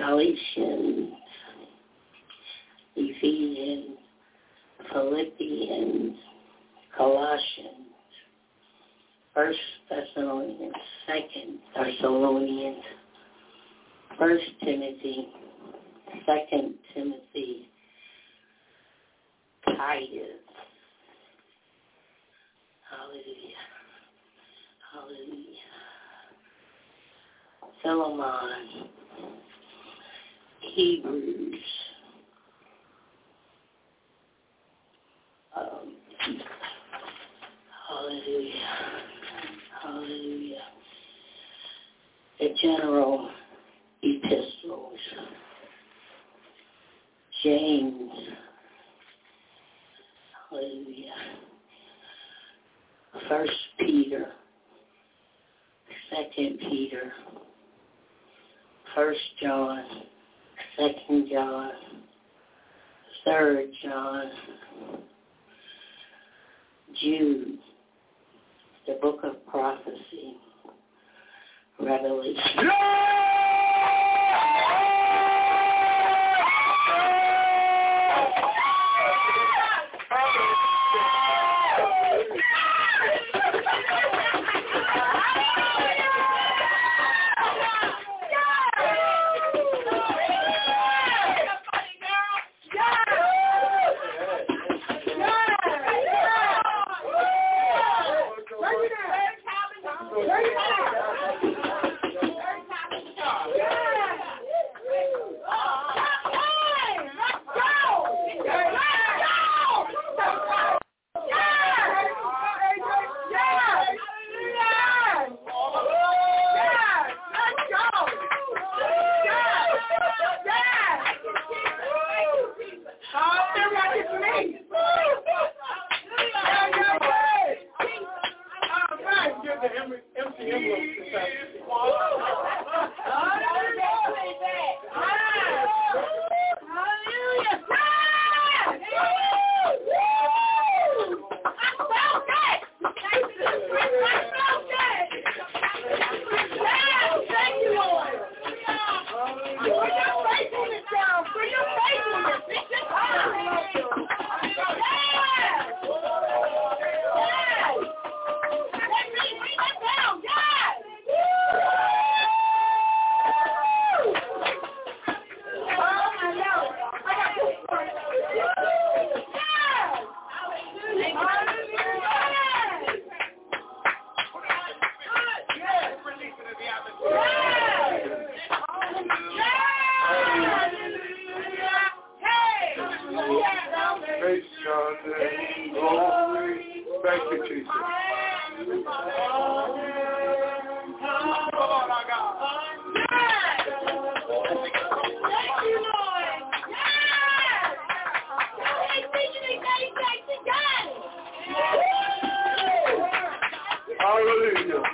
Galatians, Ephesians, Philippians, Colossians, 1 Thessalonians, 2 Thessalonians, 1 Timothy, 2 Timothy, Titus. Hallelujah. Hallelujah. Philemon, Hebrews, hallelujah. Hallelujah. The general epistles, James, hallelujah. 1 Peter, 2 Peter, 1 John, 2 John, 3 John, Jude, the book of prophecy, Revelation. Hallelujah.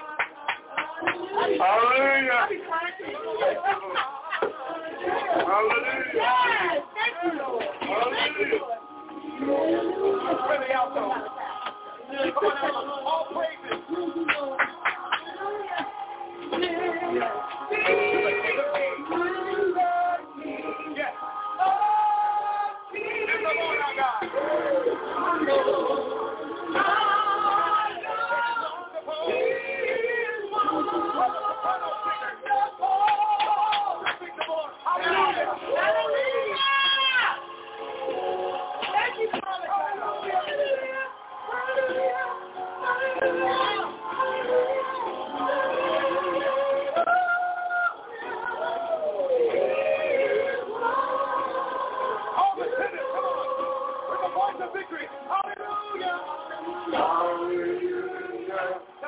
Hallelujah. Hallelujah. Hallelujah. Really out though. Come on now, all praises. Yes. It's the Lord our God. Victory. Hallelujah. Hallelujah.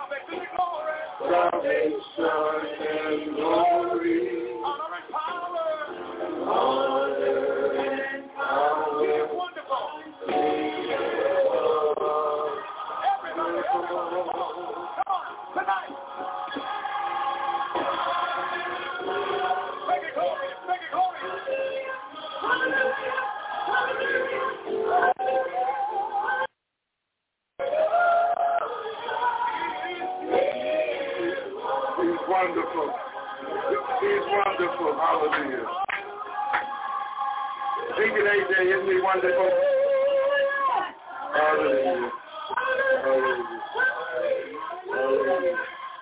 Salvation and glory. Honor and power. Honor and power. He is wonderful. Everybody. Come on. Tonight. Make it glory. Hallelujah. He's wonderful. He's wonderful. Hallelujah. Deacon AJ, isn't he wonderful? Hallelujah. Hallelujah. Hallelujah.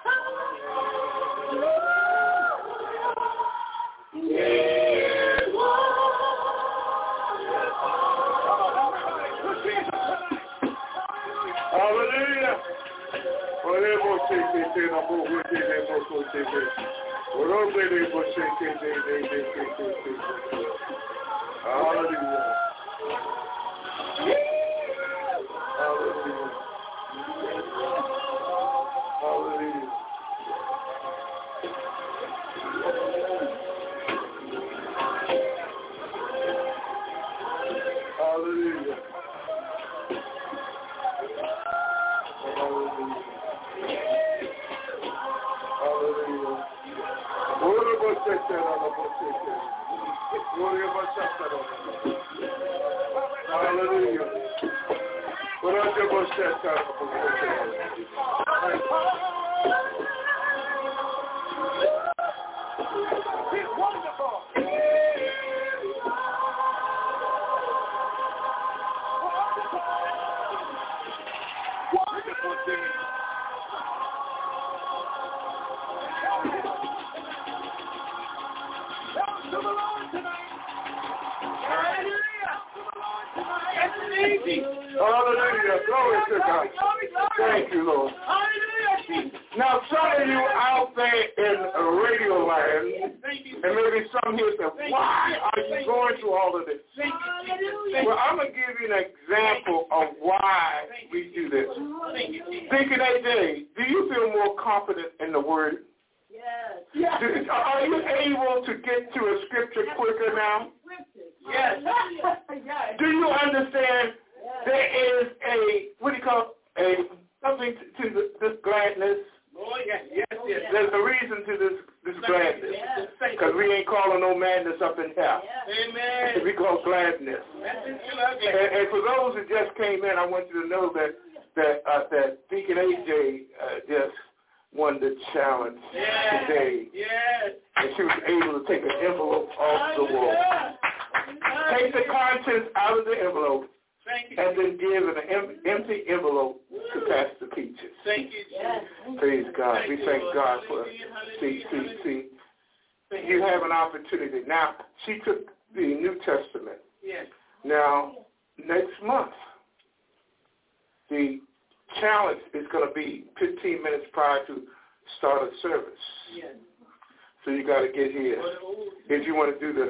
Hallelujah. Hallelujah. Hallelujah. Hallelujah. Hallelujah. Glory to God. Thank you, Lord. Now, some of you out there in radio land, and maybe some here say, why are you going through all of this? Well, I'm going to give you an example of why we do this. Deacon AJ, do you feel more confident in the Word? Yes. Are you able to get to a scripture quicker now? Yes. Do you understand there is something to this gladness? Oh, yes. There's a reason to this gladness. Because we ain't calling no madness up in here. Amen. We call gladness. And for those who just came in, I want you to know that Deacon AJ just won the challenge today. Yes. And she was able to take an envelope off the wall. Take the contents out of the envelope and then give an empty envelope to Pastor Peaches. Thank you, Jesus. Praise God. We thank God for see. You have an opportunity. Now, she took the New Testament. Yes. Now, next month, the challenge is going to be 15 minutes prior to start of service. Yes. So you got to get here if you want to do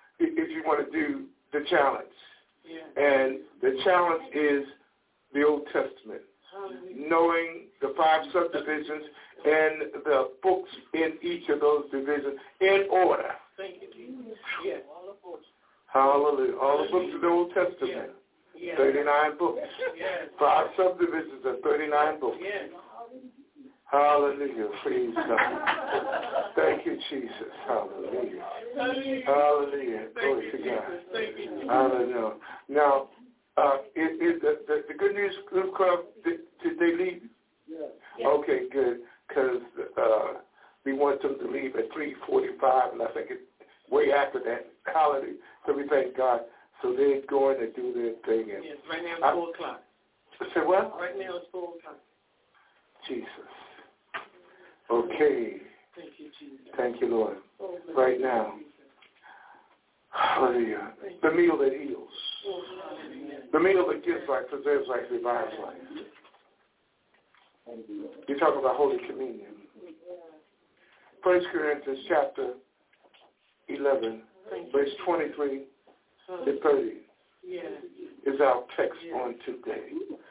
the challenge. Yeah. And the challenge is the Old Testament, knowing the 5 subdivisions and the books in each of those divisions in order. Thank you, Jesus. Yes. Hallelujah. All the books of the Old Testament. Yes. 39 books. Yes. 5 subdivisions of 39 books. Yes. Hallelujah. Praise God. Thank you, Jesus. Hallelujah. Hallelujah. Glory to God. Hallelujah. Now, the Good News Group Club, did they leave? Yeah. Okay, good. Because we want them to leave at 3:45, and I think it's way after that. Hallelujah. So we thank God. So they're going to do their thing. And yes, right now it's 4 o'clock. Say what? Right now it's 4 o'clock. Jesus. Okay. Thank you, Jesus. Thank you, Lord. Right now. Hallelujah. The meal that heals. The meal that gives life, preserves life, revives life. You talk about Holy Communion. 1 Corinthians chapter 11, verse 23 to 30 is our text on today.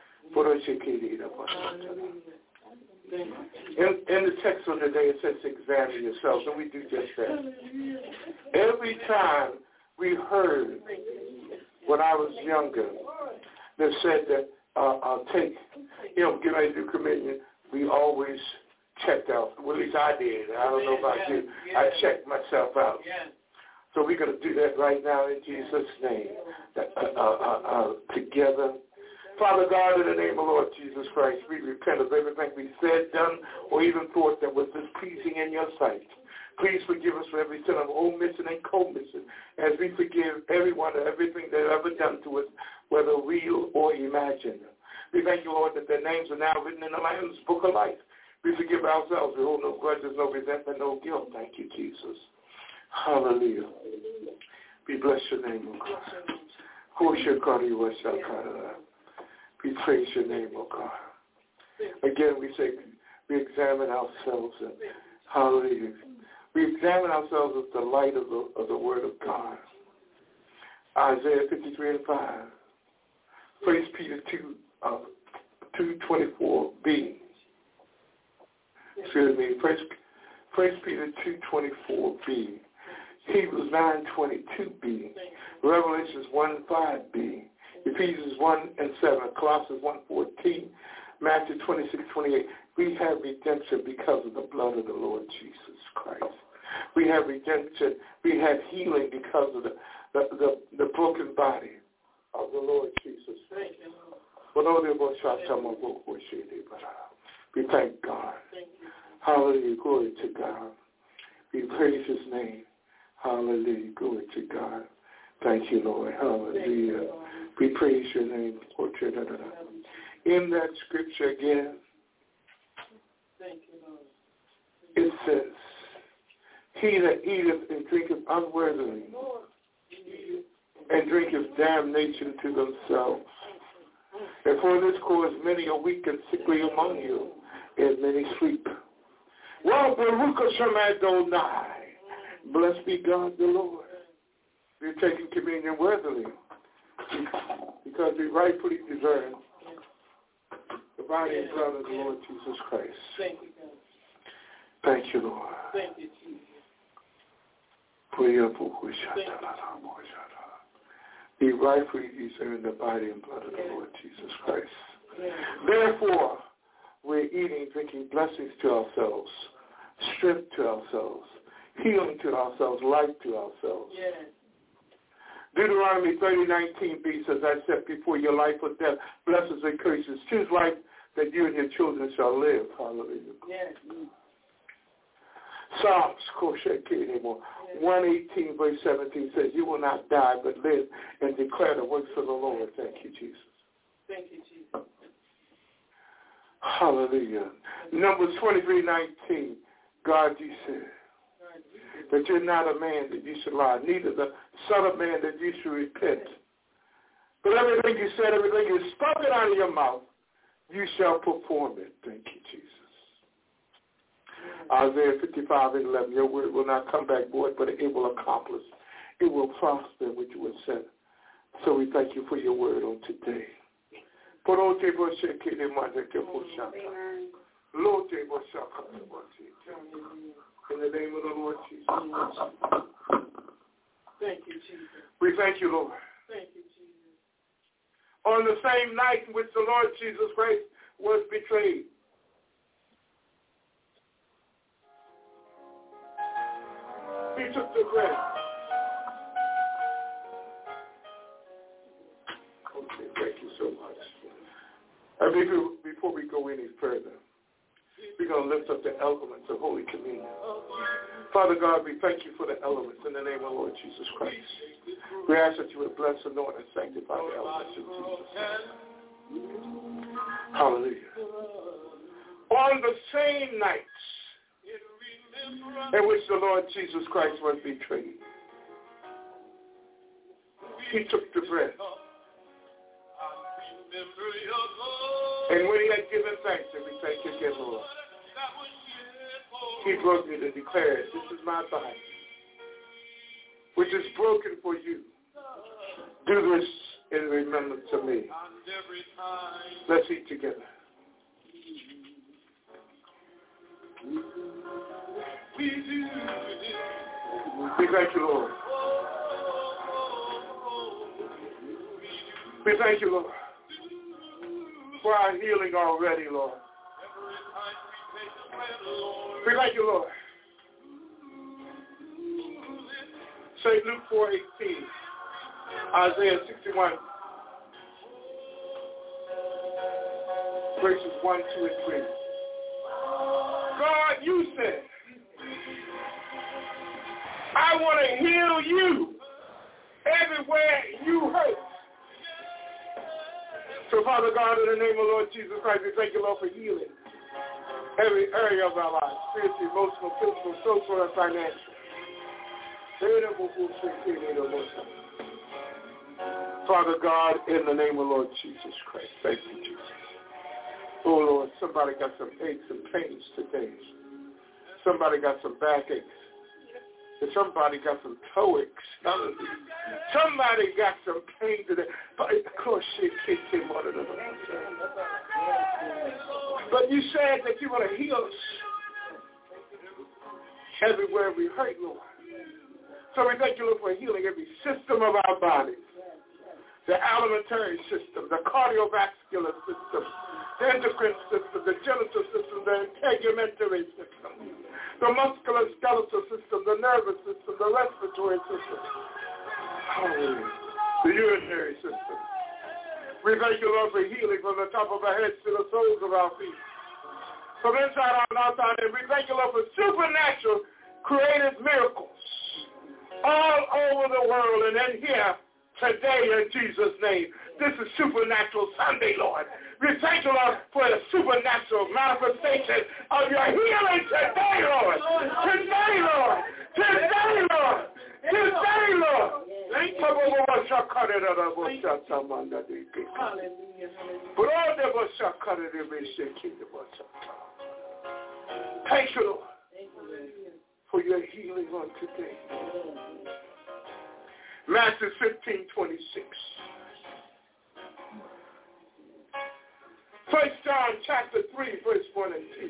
In the text of the day, it says examine yourselves, and we do just that. Every time we heard, when I was younger, that said that get ready to do communion, we always checked out. Well, at least I did. I don't know about you. I checked myself out. So we're going to do that right now in Jesus' name, together. Father God, in the name of Lord Jesus Christ, we repent of everything we said, done, or even thought that was displeasing in your sight. Please forgive us for every sin of omission and commission, as we forgive everyone and everything they've ever done to us, whether real or imagined. We thank you, Lord, that their names are now written in the Lamb's Book of Life. We forgive ourselves. We hold no grudges, no resentment, no guilt. Thank you, Jesus. Hallelujah. We bless your name, O God. We praise your name, O God. Again, we say we examine ourselves. And hallelujah. We examine ourselves with the light of the Word of God. Isaiah 53:5. 1 Peter 2:24b. Excuse me. 1 Peter 2:24b. Hebrews 9:22b. Revelations 1:5b. Ephesians 1:7. Colossians 1:14. Matthew 26:28. We have redemption because of the blood of the Lord Jesus Christ. We have redemption. We have healing because of the broken body of the Lord Jesus. Thank you, Lord. We thank God. Hallelujah. Glory to God. We praise his name. Hallelujah. Glory to God. Thank you, Lord. Hallelujah. We praise your name. In that scripture again, it says, he that eateth and drinketh unworthily and drinketh damnation to themselves. And for this cause many are weak and sickly among you, and many sleep. Well, Baruch Hashem Adonai. Blessed be God the Lord. We're taking communion worthily because we rightfully deserve the body and blood of the Lord Jesus Christ. Thank you, God. Thank you, Lord. Thank you, Jesus. We rightfully deserve the body and blood of the Lord Jesus Christ. Therefore, we're eating, drinking blessings to ourselves, strength to ourselves, healing to ourselves, life to ourselves. Yes. Deuteronomy 30:19b says, I set before your life or death, blessings and curses. Choose life that you and your children shall live. Hallelujah. Yes. Psalms 118 verse 17 says, you will not die but live and declare the works of the Lord. Thank you, Jesus. Thank you, Jesus. Hallelujah. Numbers 23:19, God, you said that you're not a man that you should lie, neither the son of man that you should repent. But everything you said, everything you spoken out of your mouth, you shall perform it. Thank you, Jesus. Isaiah 55:11, your word will not come back void, but it will accomplish. It will prosper which you have sent. So we thank you for your word on today. In the name of the Lord Jesus. Thank you, Jesus. We thank you, Lord. Thank you, Jesus. On the same night in which the Lord Jesus Christ was betrayed, he took the bread. Okay, thank you so much. Before we go any further, we're going to lift up the elements of Holy Communion. Father God, we thank you for the elements in the name of the Lord Jesus Christ. We ask that you would bless, anoint, and sanctify the elements in Jesus' name. Hallelujah. On the same night in which the Lord Jesus Christ was betrayed, he took the bread. And when he had given thanks, and we thank you again, Lord, he broke it and declared, this is my body, which is broken for you. Do this in remembrance of me. Let's eat together. We thank you, Lord. We thank you, Lord, for our healing already, Lord. We thank you, Lord. St. Luke 4:18, Isaiah 61, verses 1, 2, and 3. God, you said I want to heal you everywhere you hurt. So, Father God, in the name of Lord Jesus Christ, we thank you, Lord, for healing every area of our lives, spiritual, emotional, physical, social, and financial. Father God, in the name of Lord Jesus Christ, thank you, Jesus. Oh, Lord, somebody got some aches and pains today. Somebody got some backaches. Somebody got some toe aches. Somebody got some pain today. But you said that you want to heal us everywhere we hurt, Lord. So we thank you, Lord, for healing every system of our bodies. The alimentary system, the cardiovascular system, the endocrine system, the genital system, the integumentary system, the musculoskeletal system, the nervous system, the respiratory system, the urinary system. We thank you, Lord, for healing from the top of our heads to the soles of our feet. From inside out and outside, and we thank you, Lord, for supernatural creative miracles all over the world and in here today in Jesus' name. This is Supernatural Sunday, Lord. We thank you, Lord, for the supernatural manifestation of your healing today, Lord. Today, Lord. Today, Lord. Today, Lord. Thank you, Lord, for your healing on today. Matthew 15:26. 1 John chapter 3, verse 1 and 2.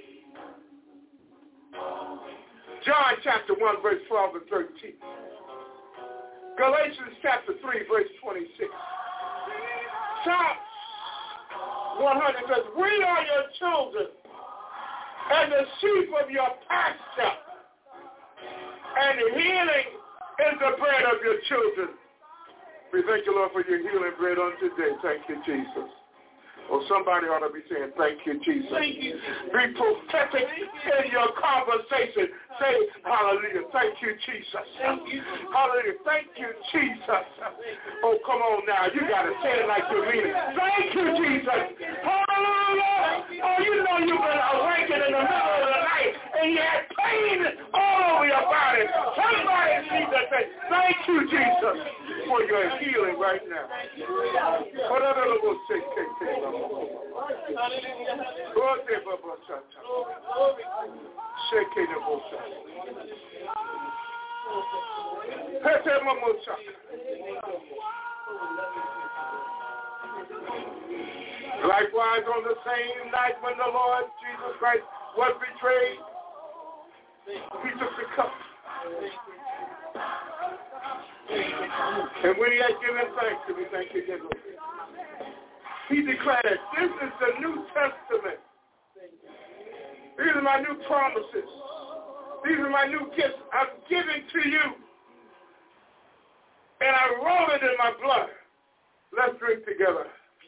John chapter 1, verse 12 and 13. Galatians chapter 3, verse 26. Psalms 100 says, we are your children and the sheep of your pasture, and the healing is the bread of your children. We thank you, Lord, for your healing bread on today. Thank you, Jesus. Oh, somebody ought to be saying, thank you, Jesus. Thank you. Be prophetic in your conversation. Say, hallelujah. Thank you, Jesus. Thank you. Hallelujah. Thank you, Jesus. Oh, come on now. You got to say it like you mean it. Thank you, Jesus. Hallelujah. Oh, you know you've been awakened in the middle of the night and you had pain all over your body. Somebody needs to say, thank you, Jesus, for your healing right now. Likewise, on the same night when the Lord Jesus Christ was betrayed, he took the cup. And when he had given thanks to me, thank you again, Lord, he declared, this is the New Testament. These are my new promises. These are my new gifts I'm giving to you. And I wrote it in my blood. Let's drink together.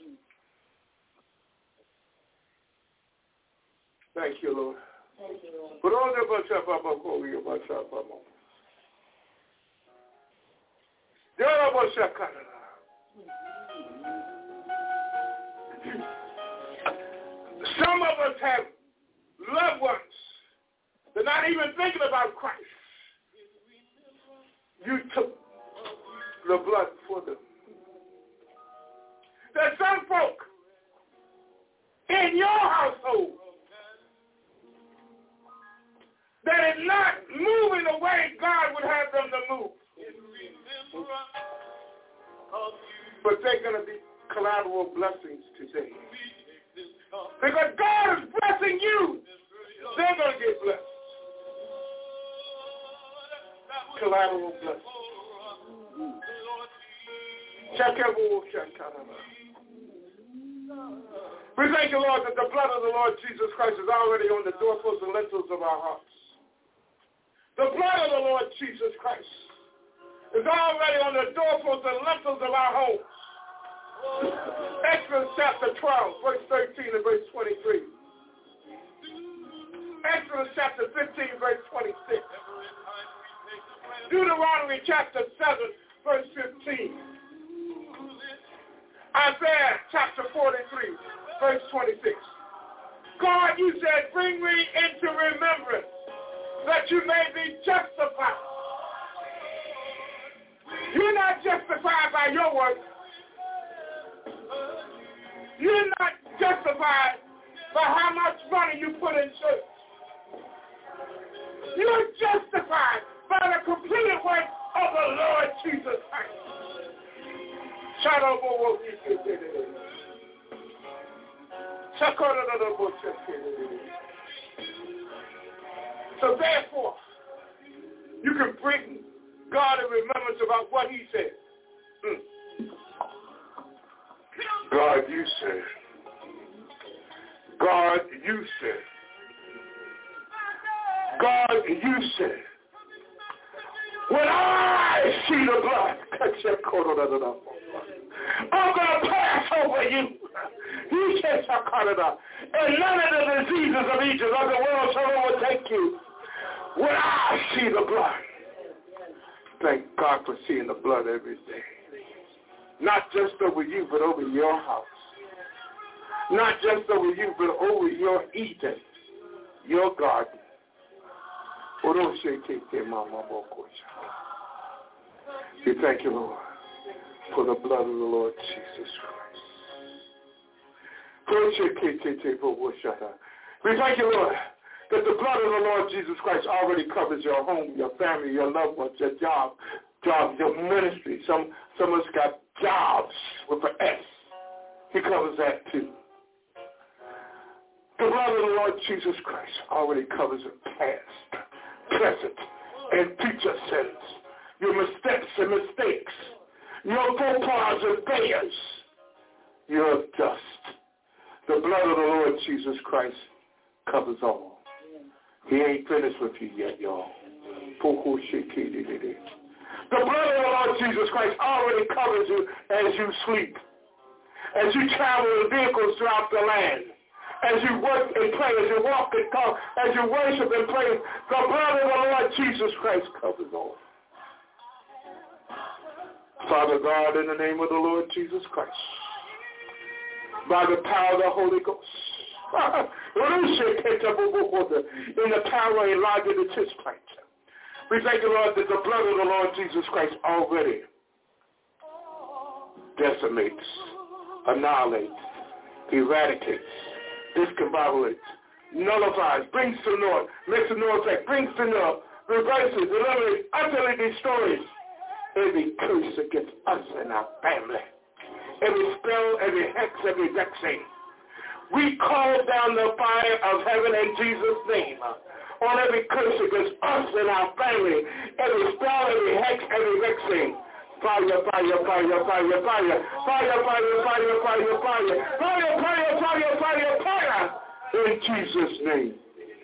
Thank you, Lord. Thank you, Lord. Some of us have loved ones. They're not even thinking about Christ. You took the blood for them. There's some folk in your household that is not moving the way God would have them to move. But they're going to be collateral blessings today. Because God is blessing you. They're going to get blessed. Collateral blessings. We thank you, Lord, that the blood of the Lord Jesus Christ is already on the doorposts and lintels of our hearts. The blood of the Lord Jesus Christ is already on the doorposts and lintels of our homes. Exodus chapter 12, verse 13 and verse 23. Exodus chapter 15, verse 26. Deuteronomy chapter 7, verse 15. Isaiah chapter 43, verse 26. God, you said, bring me into remembrance that you may be justified. You're not justified by your work. You're not justified by how much money you put in church. You're justified by the completed work of the Lord Jesus Christ. So therefore, you can bring God in remembrance about what he said. God, you said. God, you said. God, you said. When I see the blood, I'm going to pass over you. He says, and none of the diseases of Egypt of the world shall overtake you. When I see the blood. Thank God for seeing the blood every day. Not just over you, but over your house. Not just over you, but over your Eden, your garden. We thank you, Lord, for the blood of the Lord Jesus Christ. We thank you, Lord, that the blood of the Lord Jesus Christ already covers your home, your family, your loved ones, your job, your ministry. Some of us got jobs with an S. He covers that too. The blood of the Lord Jesus Christ already covers the past, present, and future sins. Your missteps and mistakes. Your faux pas and failures. Your dust. The blood of the Lord Jesus Christ covers all. He ain't finished with you yet, y'all. The blood of the Lord Jesus Christ already covers you as you sleep. As you travel in vehicles throughout the land. As you work and pray, as you walk and talk, as you worship and pray, the blood of the Lord Jesus Christ covers all. Father God, in the name of the Lord Jesus Christ, by the power of the Holy Ghost, in the power of Elijah the Tishbite, we thank you, Lord, that the blood of the Lord Jesus Christ already decimates, annihilates, eradicates, discombobulates, nullifies, brings to naught, makes a no effect, brings to naught, reverses, eliminates, utterly destroys every curse against us and our family, every spell, every hex, every vexing. We call down the fire of heaven in Jesus' name on every curse against us and our family, every spell, every hex, every vexing. Fire, fire, fire, fire, fire, fire, fire, fire, fire, fire, fire, fire, fire, fire, fire, in Jesus' name.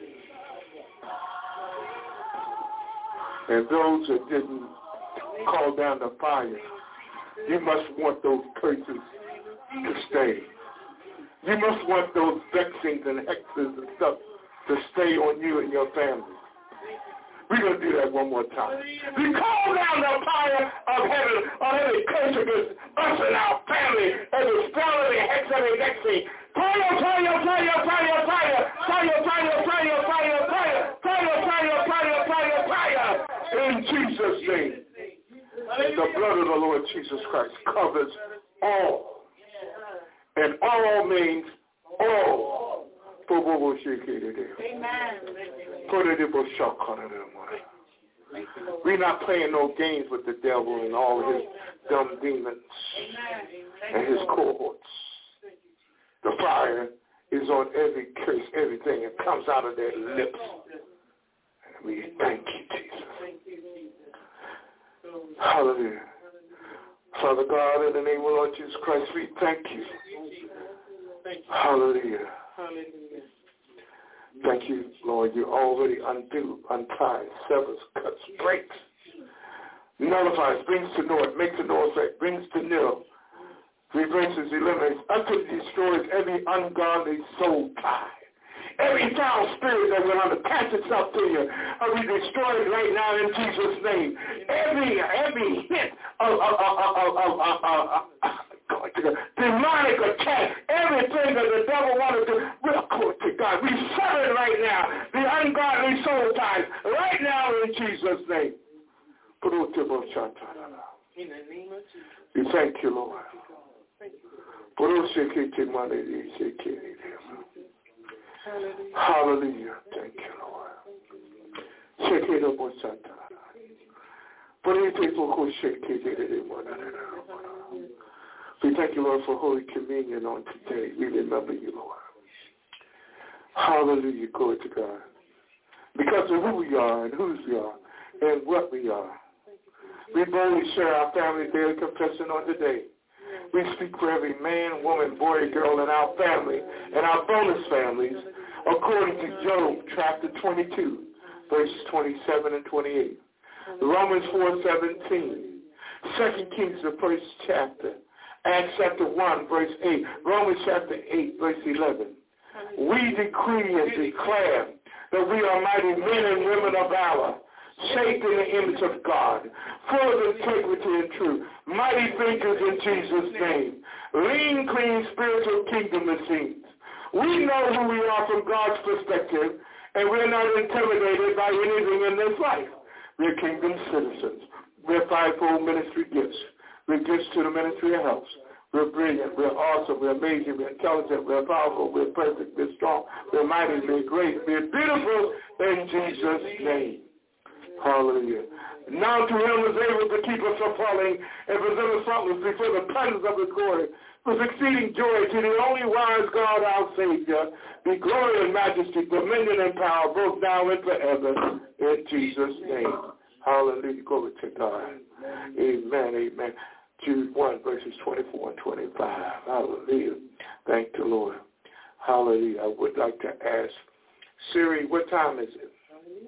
And those that didn't call down the fire, you must want those curses to stay. You must want those vexings and hexes and stuff to stay on you and your family. We're going to do that one more time. We call down the fire of heaven on every curse against us and our family, every spell, every hex, every vexing. Fire, fire, fire, fire, fire, fire, fire, fire, fire, fire, fire, fire, fire, fire, fire, in Jesus' name. The blood of the Lord Jesus Christ covers all. And all means all. Amen. We're not playing no games with the devil and all his dumb demons and his cohorts. The fire is on every curse, everything that comes out of their lips. And we thank you, Jesus. Hallelujah. Father God, in the name of Lord Jesus Christ, we thank you. Hallelujah. Hallelujah. Thank you, Lord. You already undo, untie, severs, cuts, breaks, nullifies, brings to naught, makes a no effect, brings to nil, reverses, eliminates, utterly destroys every ungodly soul tie, Every foul spirit that will attach itself to you, we destroy it right now in Jesus' name. Every hint of demonic attack, everything that the devil wanted to, we'll go to God. We sever it right now. The ungodly soul ties right now in Jesus' name. In the name of Jesus. We thank you, Lord. Hallelujah. Thank you, Lord. We thank you, Lord, for Holy Communion on today. We remember you, Lord. Hallelujah. Glory to God. Because of who we are and whose we are and what we are. We boldly share our family daily confession on today. We speak for every man, woman, boy, girl in our family and our bonus families according to Job chapter 22, verses 27 and 28. Romans 4:17. 2 Kings, the first chapter. Acts chapter 1, verse 8. Romans chapter 8, verse 11. We decree and declare that we are mighty men and women of valor, shaped in the image of God, full of integrity and truth, mighty thinkers in Jesus' name, lean, clean, spiritual kingdom machines. We know who we are from God's perspective, and we're not intimidated by anything in this life. We're kingdom citizens. We're fivefold ministry gifts. We're gifts to the ministry of helps. We're brilliant. We're awesome. We're amazing. We're intelligent. We're powerful. We're perfect. We're strong. We're mighty. We're great. We're beautiful in Jesus' name. Hallelujah. Now to him is able to keep us from falling and present us faultless before the presence of his glory. With exceeding joy to the only wise God, our Savior, be glory and majesty, dominion and power, both now and forever, in Jesus' name. Hallelujah. Glory to God. Amen. Amen. Jude 1, verses 24 and 25. Hallelujah. Thank the Lord. Hallelujah. I would like to ask Siri, what time is it?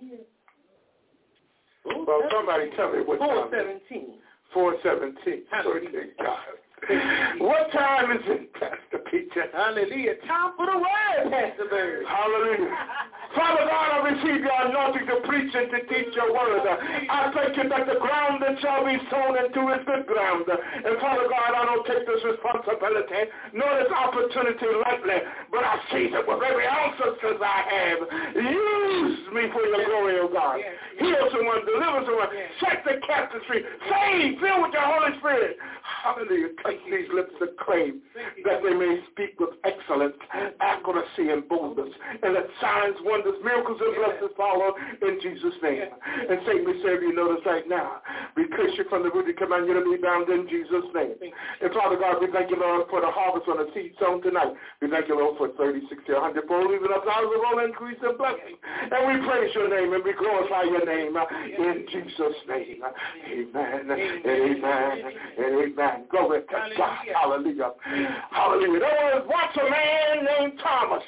Well, somebody tell me what time. 4:17. 4:17. Okay, God. What time is it, Pastor Peter? Hallelujah. Time for the word, Pastor Bird. Hallelujah. Father God, I receive your anointing to preach and to teach your word. I thank you that the ground that shall be sown into is good ground. And Father God, I don't take this responsibility nor this opportunity lightly, but I seize it with every ounce of strength I have. Use me for your glory, O God. Heal someone, deliver someone, set the captives free, save, fill with your Holy Spirit. Hallelujah. Touch these lips of clay that they may speak with excellence, accuracy, and boldness, and that signs, wonders, miracles, and blessings follow in Jesus' name. And Satan, we serve you notice right now. We curse you from the root and command you to be bound in Jesus' name. And Father God, we thank you, Lord, for the harvest on the seed sown tonight. We thank you, Lord, for 30, 60, 100 fold, even 1,000-fold increase and blessing. And we praise your name and we glorify your name in Jesus' name. Amen and amen and amen. Glory to God. Hallelujah. Hallelujah. There was once a man named Thomas.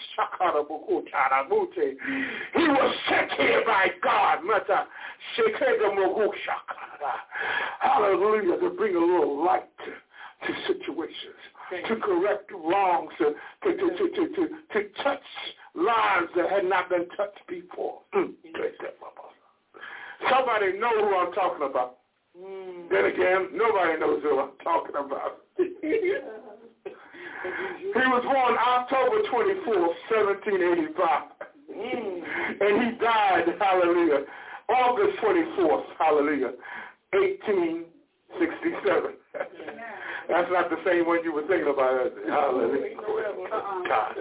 He was sent here by God. Hallelujah. To bring a little light to situations, to correct wrongs, to touch lives that had not been touched before. Somebody know who I'm talking about. Then again, nobody knows who I'm talking about. He was born October 24th, 1785. And he died, hallelujah, August 24th, hallelujah, 1867. That's not the same one you were thinking about, is it? Hallelujah. God.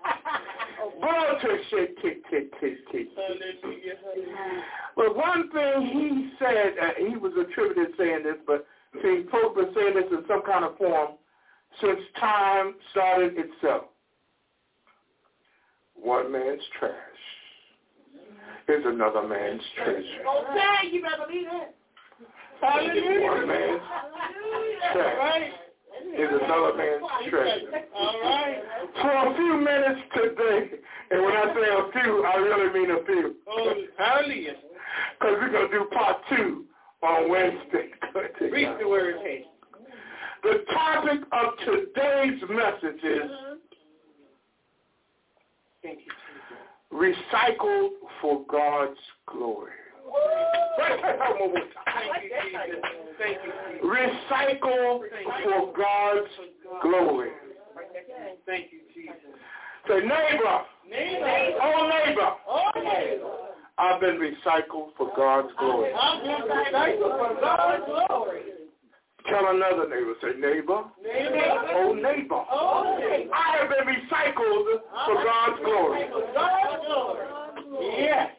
But one thing he said, he was attributed saying this, but see, folks been saying this in some kind of form since time started itself. One man's trash is another man's treasure. Okay, you better believe that. One man's trash is another man's treasure. All right. For a few minutes today, and when I say a few, I really mean a few. Oh, hallelujah. Because we're going to do part 2 on Wednesday. Read the word, hey. The topic of today's message is recycled for God's glory. Recycle for God's glory. Thank you, Jesus. Say, neighbor. Oh, neighbor. I've been recycled for God's glory. Tell another neighbor. Say, neighbor. Oh, neighbor. I have been recycled for God's glory. Yes.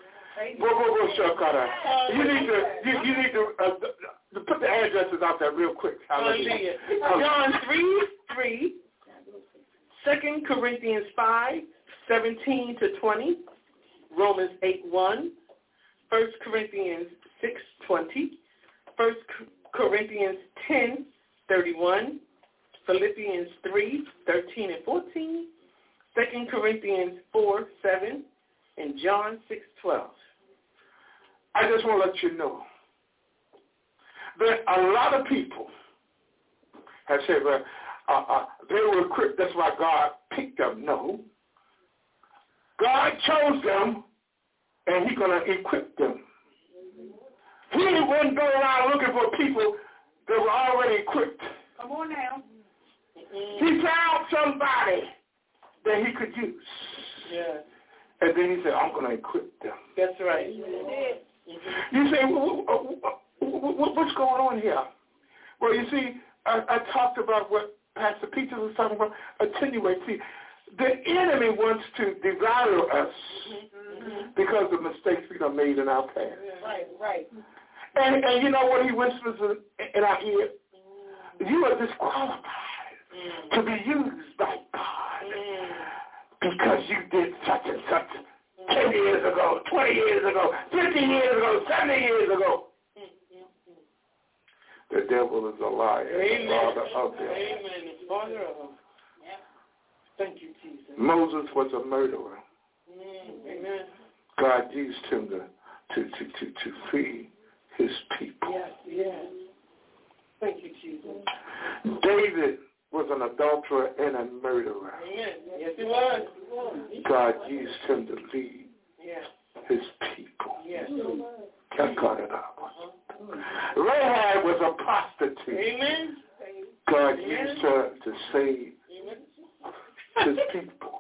You need to put the addresses out there real quick. Hallelujah. John 3:3, 2 Corinthians 5:17 to 20, Romans 8:1, 1 Corinthians 6:20, 1 Corinthians 10:31, Philippians 3:13 and 14, 2 Corinthians 4:7, and John 6:12. I just want to let you know that a lot of people have said, well, they were equipped, that's why God picked them. No. God chose them, and he's going to equip them. He wouldn't go around looking for people that were already equipped. Come on now. He found somebody that he could use. Yeah. And then he said, I'm going to equip them. That's right. You say, what's going on here? Well, you see, I talked about what Pastor Peter was talking about, attenuate. See, the enemy wants to devour us because of mistakes we have made in our past. Right. And you know what he whispers in our ear? You are disqualified to be used by God because you did such and such 10 years ago, 20 years ago, 50 years ago, 70 years ago. The devil is a liar. Amen. Father of them. Amen. Father of them. Thank you, Jesus. Moses was a murderer. Amen. God used him to free his people. Yes. Thank you, Jesus. David was an adulterer and a murderer. Amen. Yes, he was. God used him to lead his people. Yes. God got it up. Rahab was a prostitute. Amen. God used her to save his people.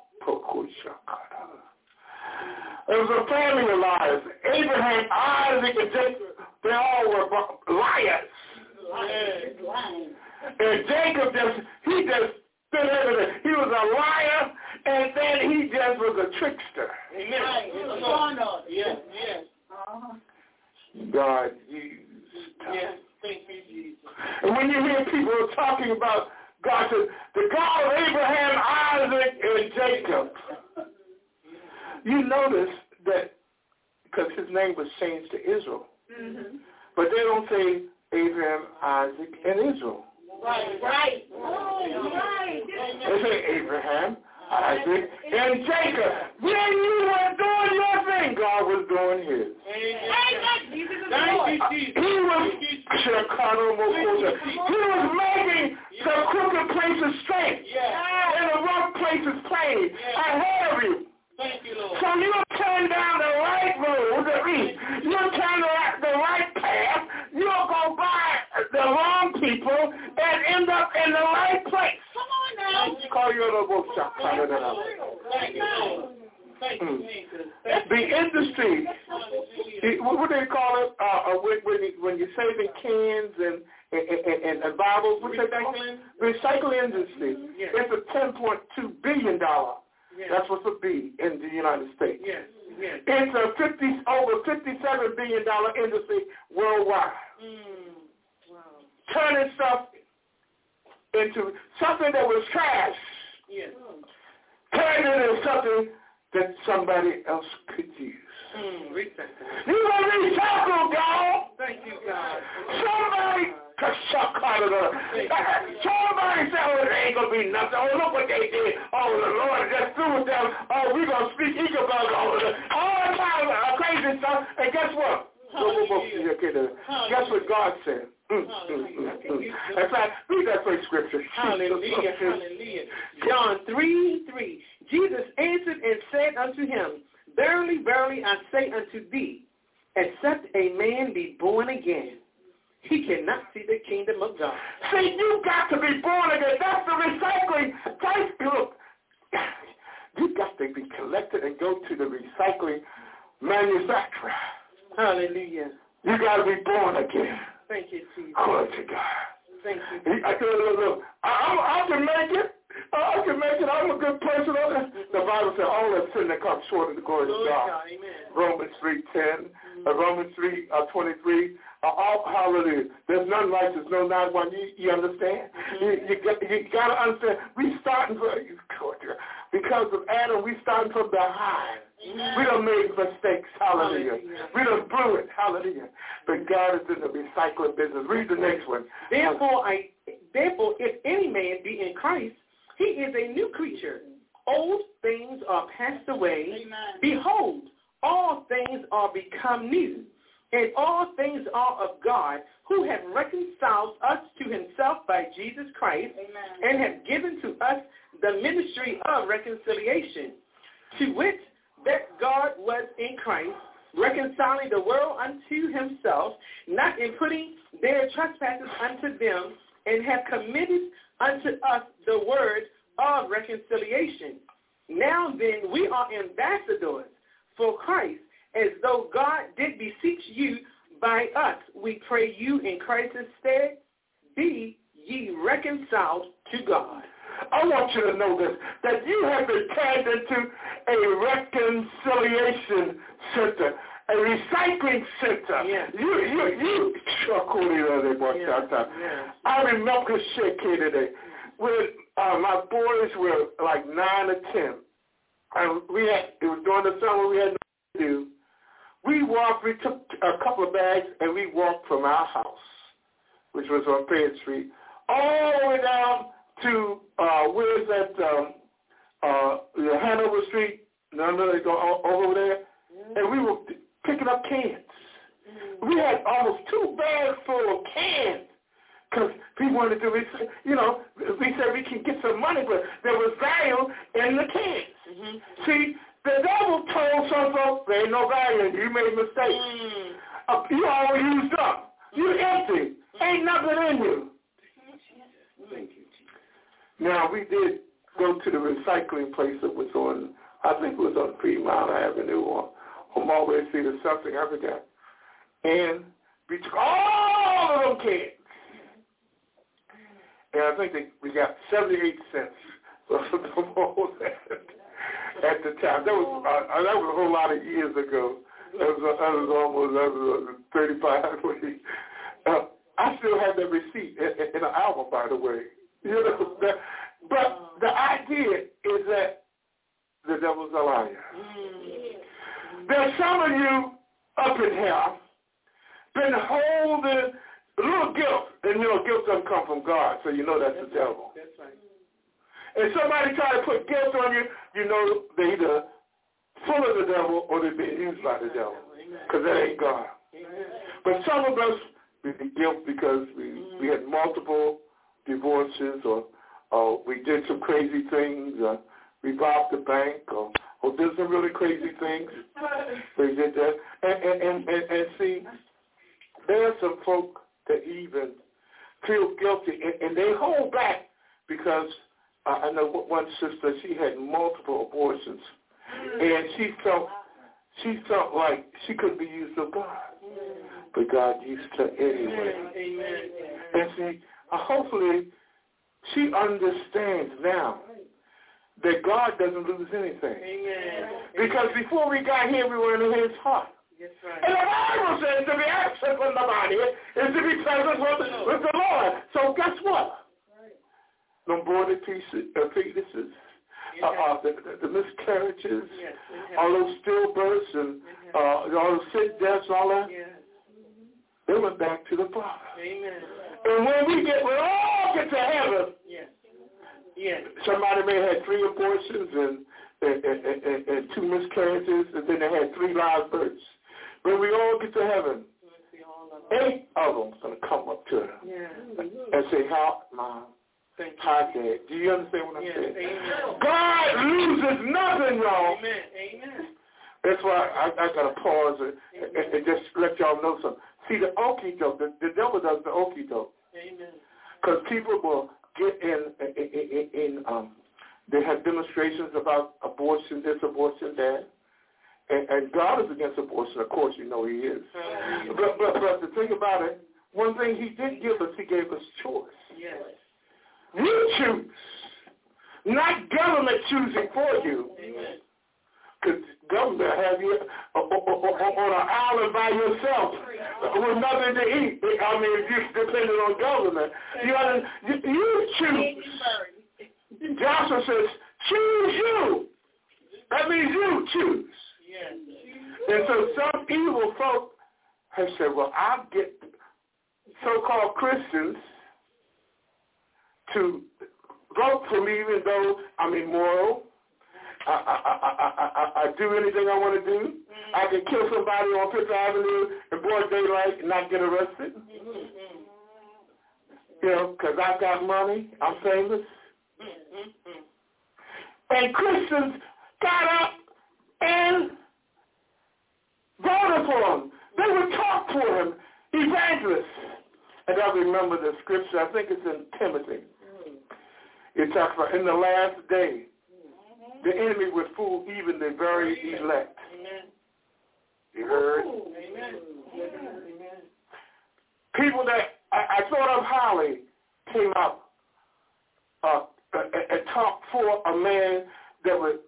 There was a family of liars. Abraham, Isaac, and Jacob, they all were liars. And Jacob he just stood everything. He was a liar, and then he just was a trickster. Amen. Yes. God used him. Yes. Thank you, Jesus. And when you hear people talking about God, said, the God of Abraham, Isaac, and Jacob, you notice that because his name was changed to Israel, but they don't say Abraham, Isaac, and Israel. Right. They say Abraham, Isaac, and Jacob. When you were doing your thing, God was doing his. He was making the crooked places straight and the rough places plain ahead of you. Thank you, Lord. So you turn down the right road, you turn the right path, you'll go by the wrong people and end up in the right place. Come on now. Call your little shop. Thank you, Lord. Thank you, Jesus. The industry, what do they call it? When you're saving cans and bottles, what's that called? Recycling industry. Yes. It's a $10.2 billion. That's what's a B in the United States. Yes. It's a over $57 billion industry worldwide. Wow. Turning stuff into something that was trash. Yes. Turning it into something that somebody else could use. Recycle. You gonna recycle, God? Thank you, God. Somebody say, oh, it ain't gonna be nothing. Oh, look what they did. Oh, the Lord just threw with them. Oh, we gonna speak Ichabod over them. All the time, crazy stuff. And guess what? Guess what God said? In fact, read that first scripture. Hallelujah, hallelujah. John 3:3. Jesus answered and said unto him, Verily, verily, I say unto thee, except a man be born again, he cannot see the kingdom of God. See, you got to be born again. That's the recycling. Look, you got to be collected and go to the recycling manufacturer. Hallelujah. You got to be born again. Thank you, Jesus. Glory to God. Thank you. I can make it. I can make it. I'm a good person. The Bible says all that sin that comes short of the glory of God. Amen. Romans 3:10, Romans 3:23. Hallelujah. There's none righteous, no, not one. You understand? You got to understand. We starting from, because of Adam, we starting from behind. We done made mistakes. Hallelujah. We done blew it. Hallelujah. But God is in the recycling business. Read the next one. Therefore, if any man be in Christ, he is a new creature. Old things are passed away. Amen. Behold, all things are become new. And all things are of God, who have reconciled us to himself by Jesus Christ, Amen. And have given to us the ministry of reconciliation, to which that God was in Christ, reconciling the world unto himself, not imputing their trespasses unto them, and have committed unto us the word of reconciliation. Now then, we are ambassadors for Christ, as though God did beseech you by us. We pray you in Christ's stead, be ye reconciled to God. I want you to know this, that you have been turned into a reconciliation center, a recycling center. Yes. I remember today when my boys were like 9 or 10, and it was during the summer, we had nothing to do. We took a couple of bags, and we walked from our house, which was on Fayette Street, all the way down to, where is that, Hanover Street, they go over there, and we were picking up cans. We had almost 2 bags full of cans, because we wanted to, we said we can get some money, but there was value in the cans. Mm-hmm. See, the devil told some folks there ain't no value in you. You made mistakes. You all used up. You empty. Ain't nothing in you. Thank you. Now, we did go to the recycling place that was on, I think it was on Fremont Avenue or Mulberry Street or something, I forgot. And we took all of them cans. And I think we got 78 cents for that. At the time, that was a whole lot of years ago. That was almost 35. I still have that receipt in an album, by the way. But the idea is that the devil's a liar. There's some of you up in here been holding a little guilt, and guilt doesn't come from God, so that's the devil. That's right. And somebody try to put guilt on you, they either full of the devil or they're being used by the devil, because that ain't God. But some of us, we get guilt because we had multiple divorces, or we did some crazy things, or we robbed the bank, or did some really crazy things. We did that. And see, there are some folk that even feel guilty, and they hold back because I know one sister, she had multiple abortions, and she felt like she couldn't be used of God, but God used her anyway. Amen. And see, hopefully she understands now that God doesn't lose anything. Amen. Because before we got here, we were in his heart. That's right. And the Bible says to be absent from the body is to be present with the Lord. So guess what? No aborted fetuses, the miscarriages, all those stillbirths, and all those sick deaths, all that, they went back to the Father. Amen. And when we all get to heaven, somebody may have had 3 abortions and 2 miscarriages, and then they had 3 live births. when we all get to heaven, 8 of them are going to come up to her and say, how, Mom, hi, Dad. Do you understand what I'm saying? Amen. God loses nothing, y'all. Amen. That's why I got to pause and just let y'all know something. See, the okie doke, the devil does the okie doke. Amen. Because people will get in they have demonstrations about abortion, this, abortion, that. And God is against abortion, of course, you know he is. But the thing about it, one thing he did give us, he gave us choice. Yes. You choose, not government choosing for you. Because government have you on an island by yourself with nothing to eat. I mean, if you're dependent on government. You choose. Joshua says, choose you. That means you choose. Yes. And so some evil folk have said, well, I'll get so-called Christians to vote for me even though I'm immoral. I do anything I want to do. I can kill somebody on Fifth Avenue in broad daylight and not get arrested. You know, because I got money. I'm famous. And Christians got up and voted for him. They would talk for him. Evangelists. And I remember the scripture. I think it's in Timothy. It talks about in the last day, the enemy would fool even the very elect. Amen. You heard? Amen. People that I thought of highly came out and talked for a man that would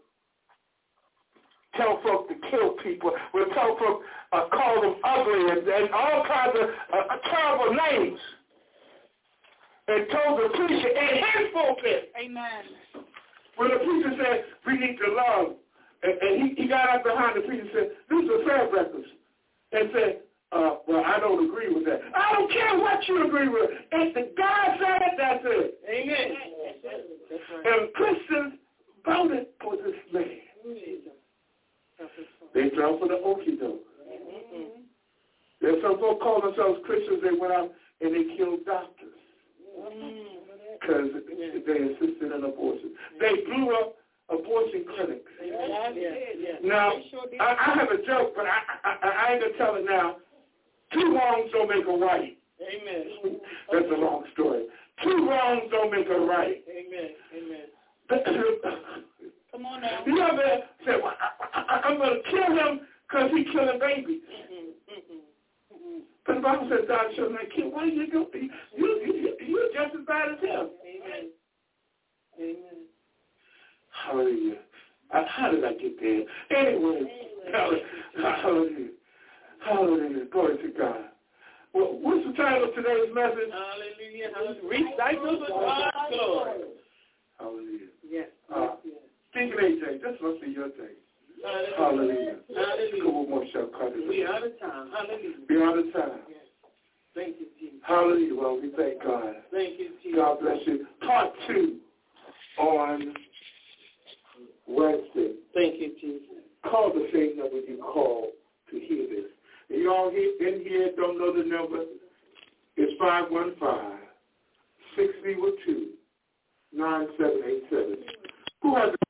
tell folk to kill people, would tell folk, call them ugly and all kinds of terrible names, and told the preacher in his pulpit. Amen. When the preacher said, we need to love, and he got up behind the preacher and said, these are fair breakfasts, and said, well, I don't agree with that. I don't care what you agree with. If the God said it, that's it. Amen. And Christians voted for this man. They fell for the okie doke. There's some folks call themselves Christians. They went out and they killed doctors because they insisted on abortion. They blew up abortion clinics. Now, I have a joke, but I ain't going to tell it now. 2 wrongs don't make a right. Amen. That's a long story. 2 wrongs don't make a right. Amen. Come on now. You ever say, well, I'm going to kill him because he's killing babies. But the Bible says God shall not kill. Why are you doing? You're just as bad as him. Amen. Amen. Hallelujah. How did I get there? Anyway, hallelujah. Hallelujah. Glory to God. Well, what's the title of today's message? Hallelujah. Recycle the God's glory. Hallelujah. Yes. Deacon AJ, this must be your day. Hallelujah. Hallelujah. We are out of time. Hallelujah. We are out of time. Yes. Thank you, Jesus. Hallelujah. Well, we thank God. Thank you, Jesus. God bless you. Part 2 on Wednesday. Thank you, Jesus. Call the same number you call to hear this. And you all in here don't know the number? It's 515-602-9787. Who has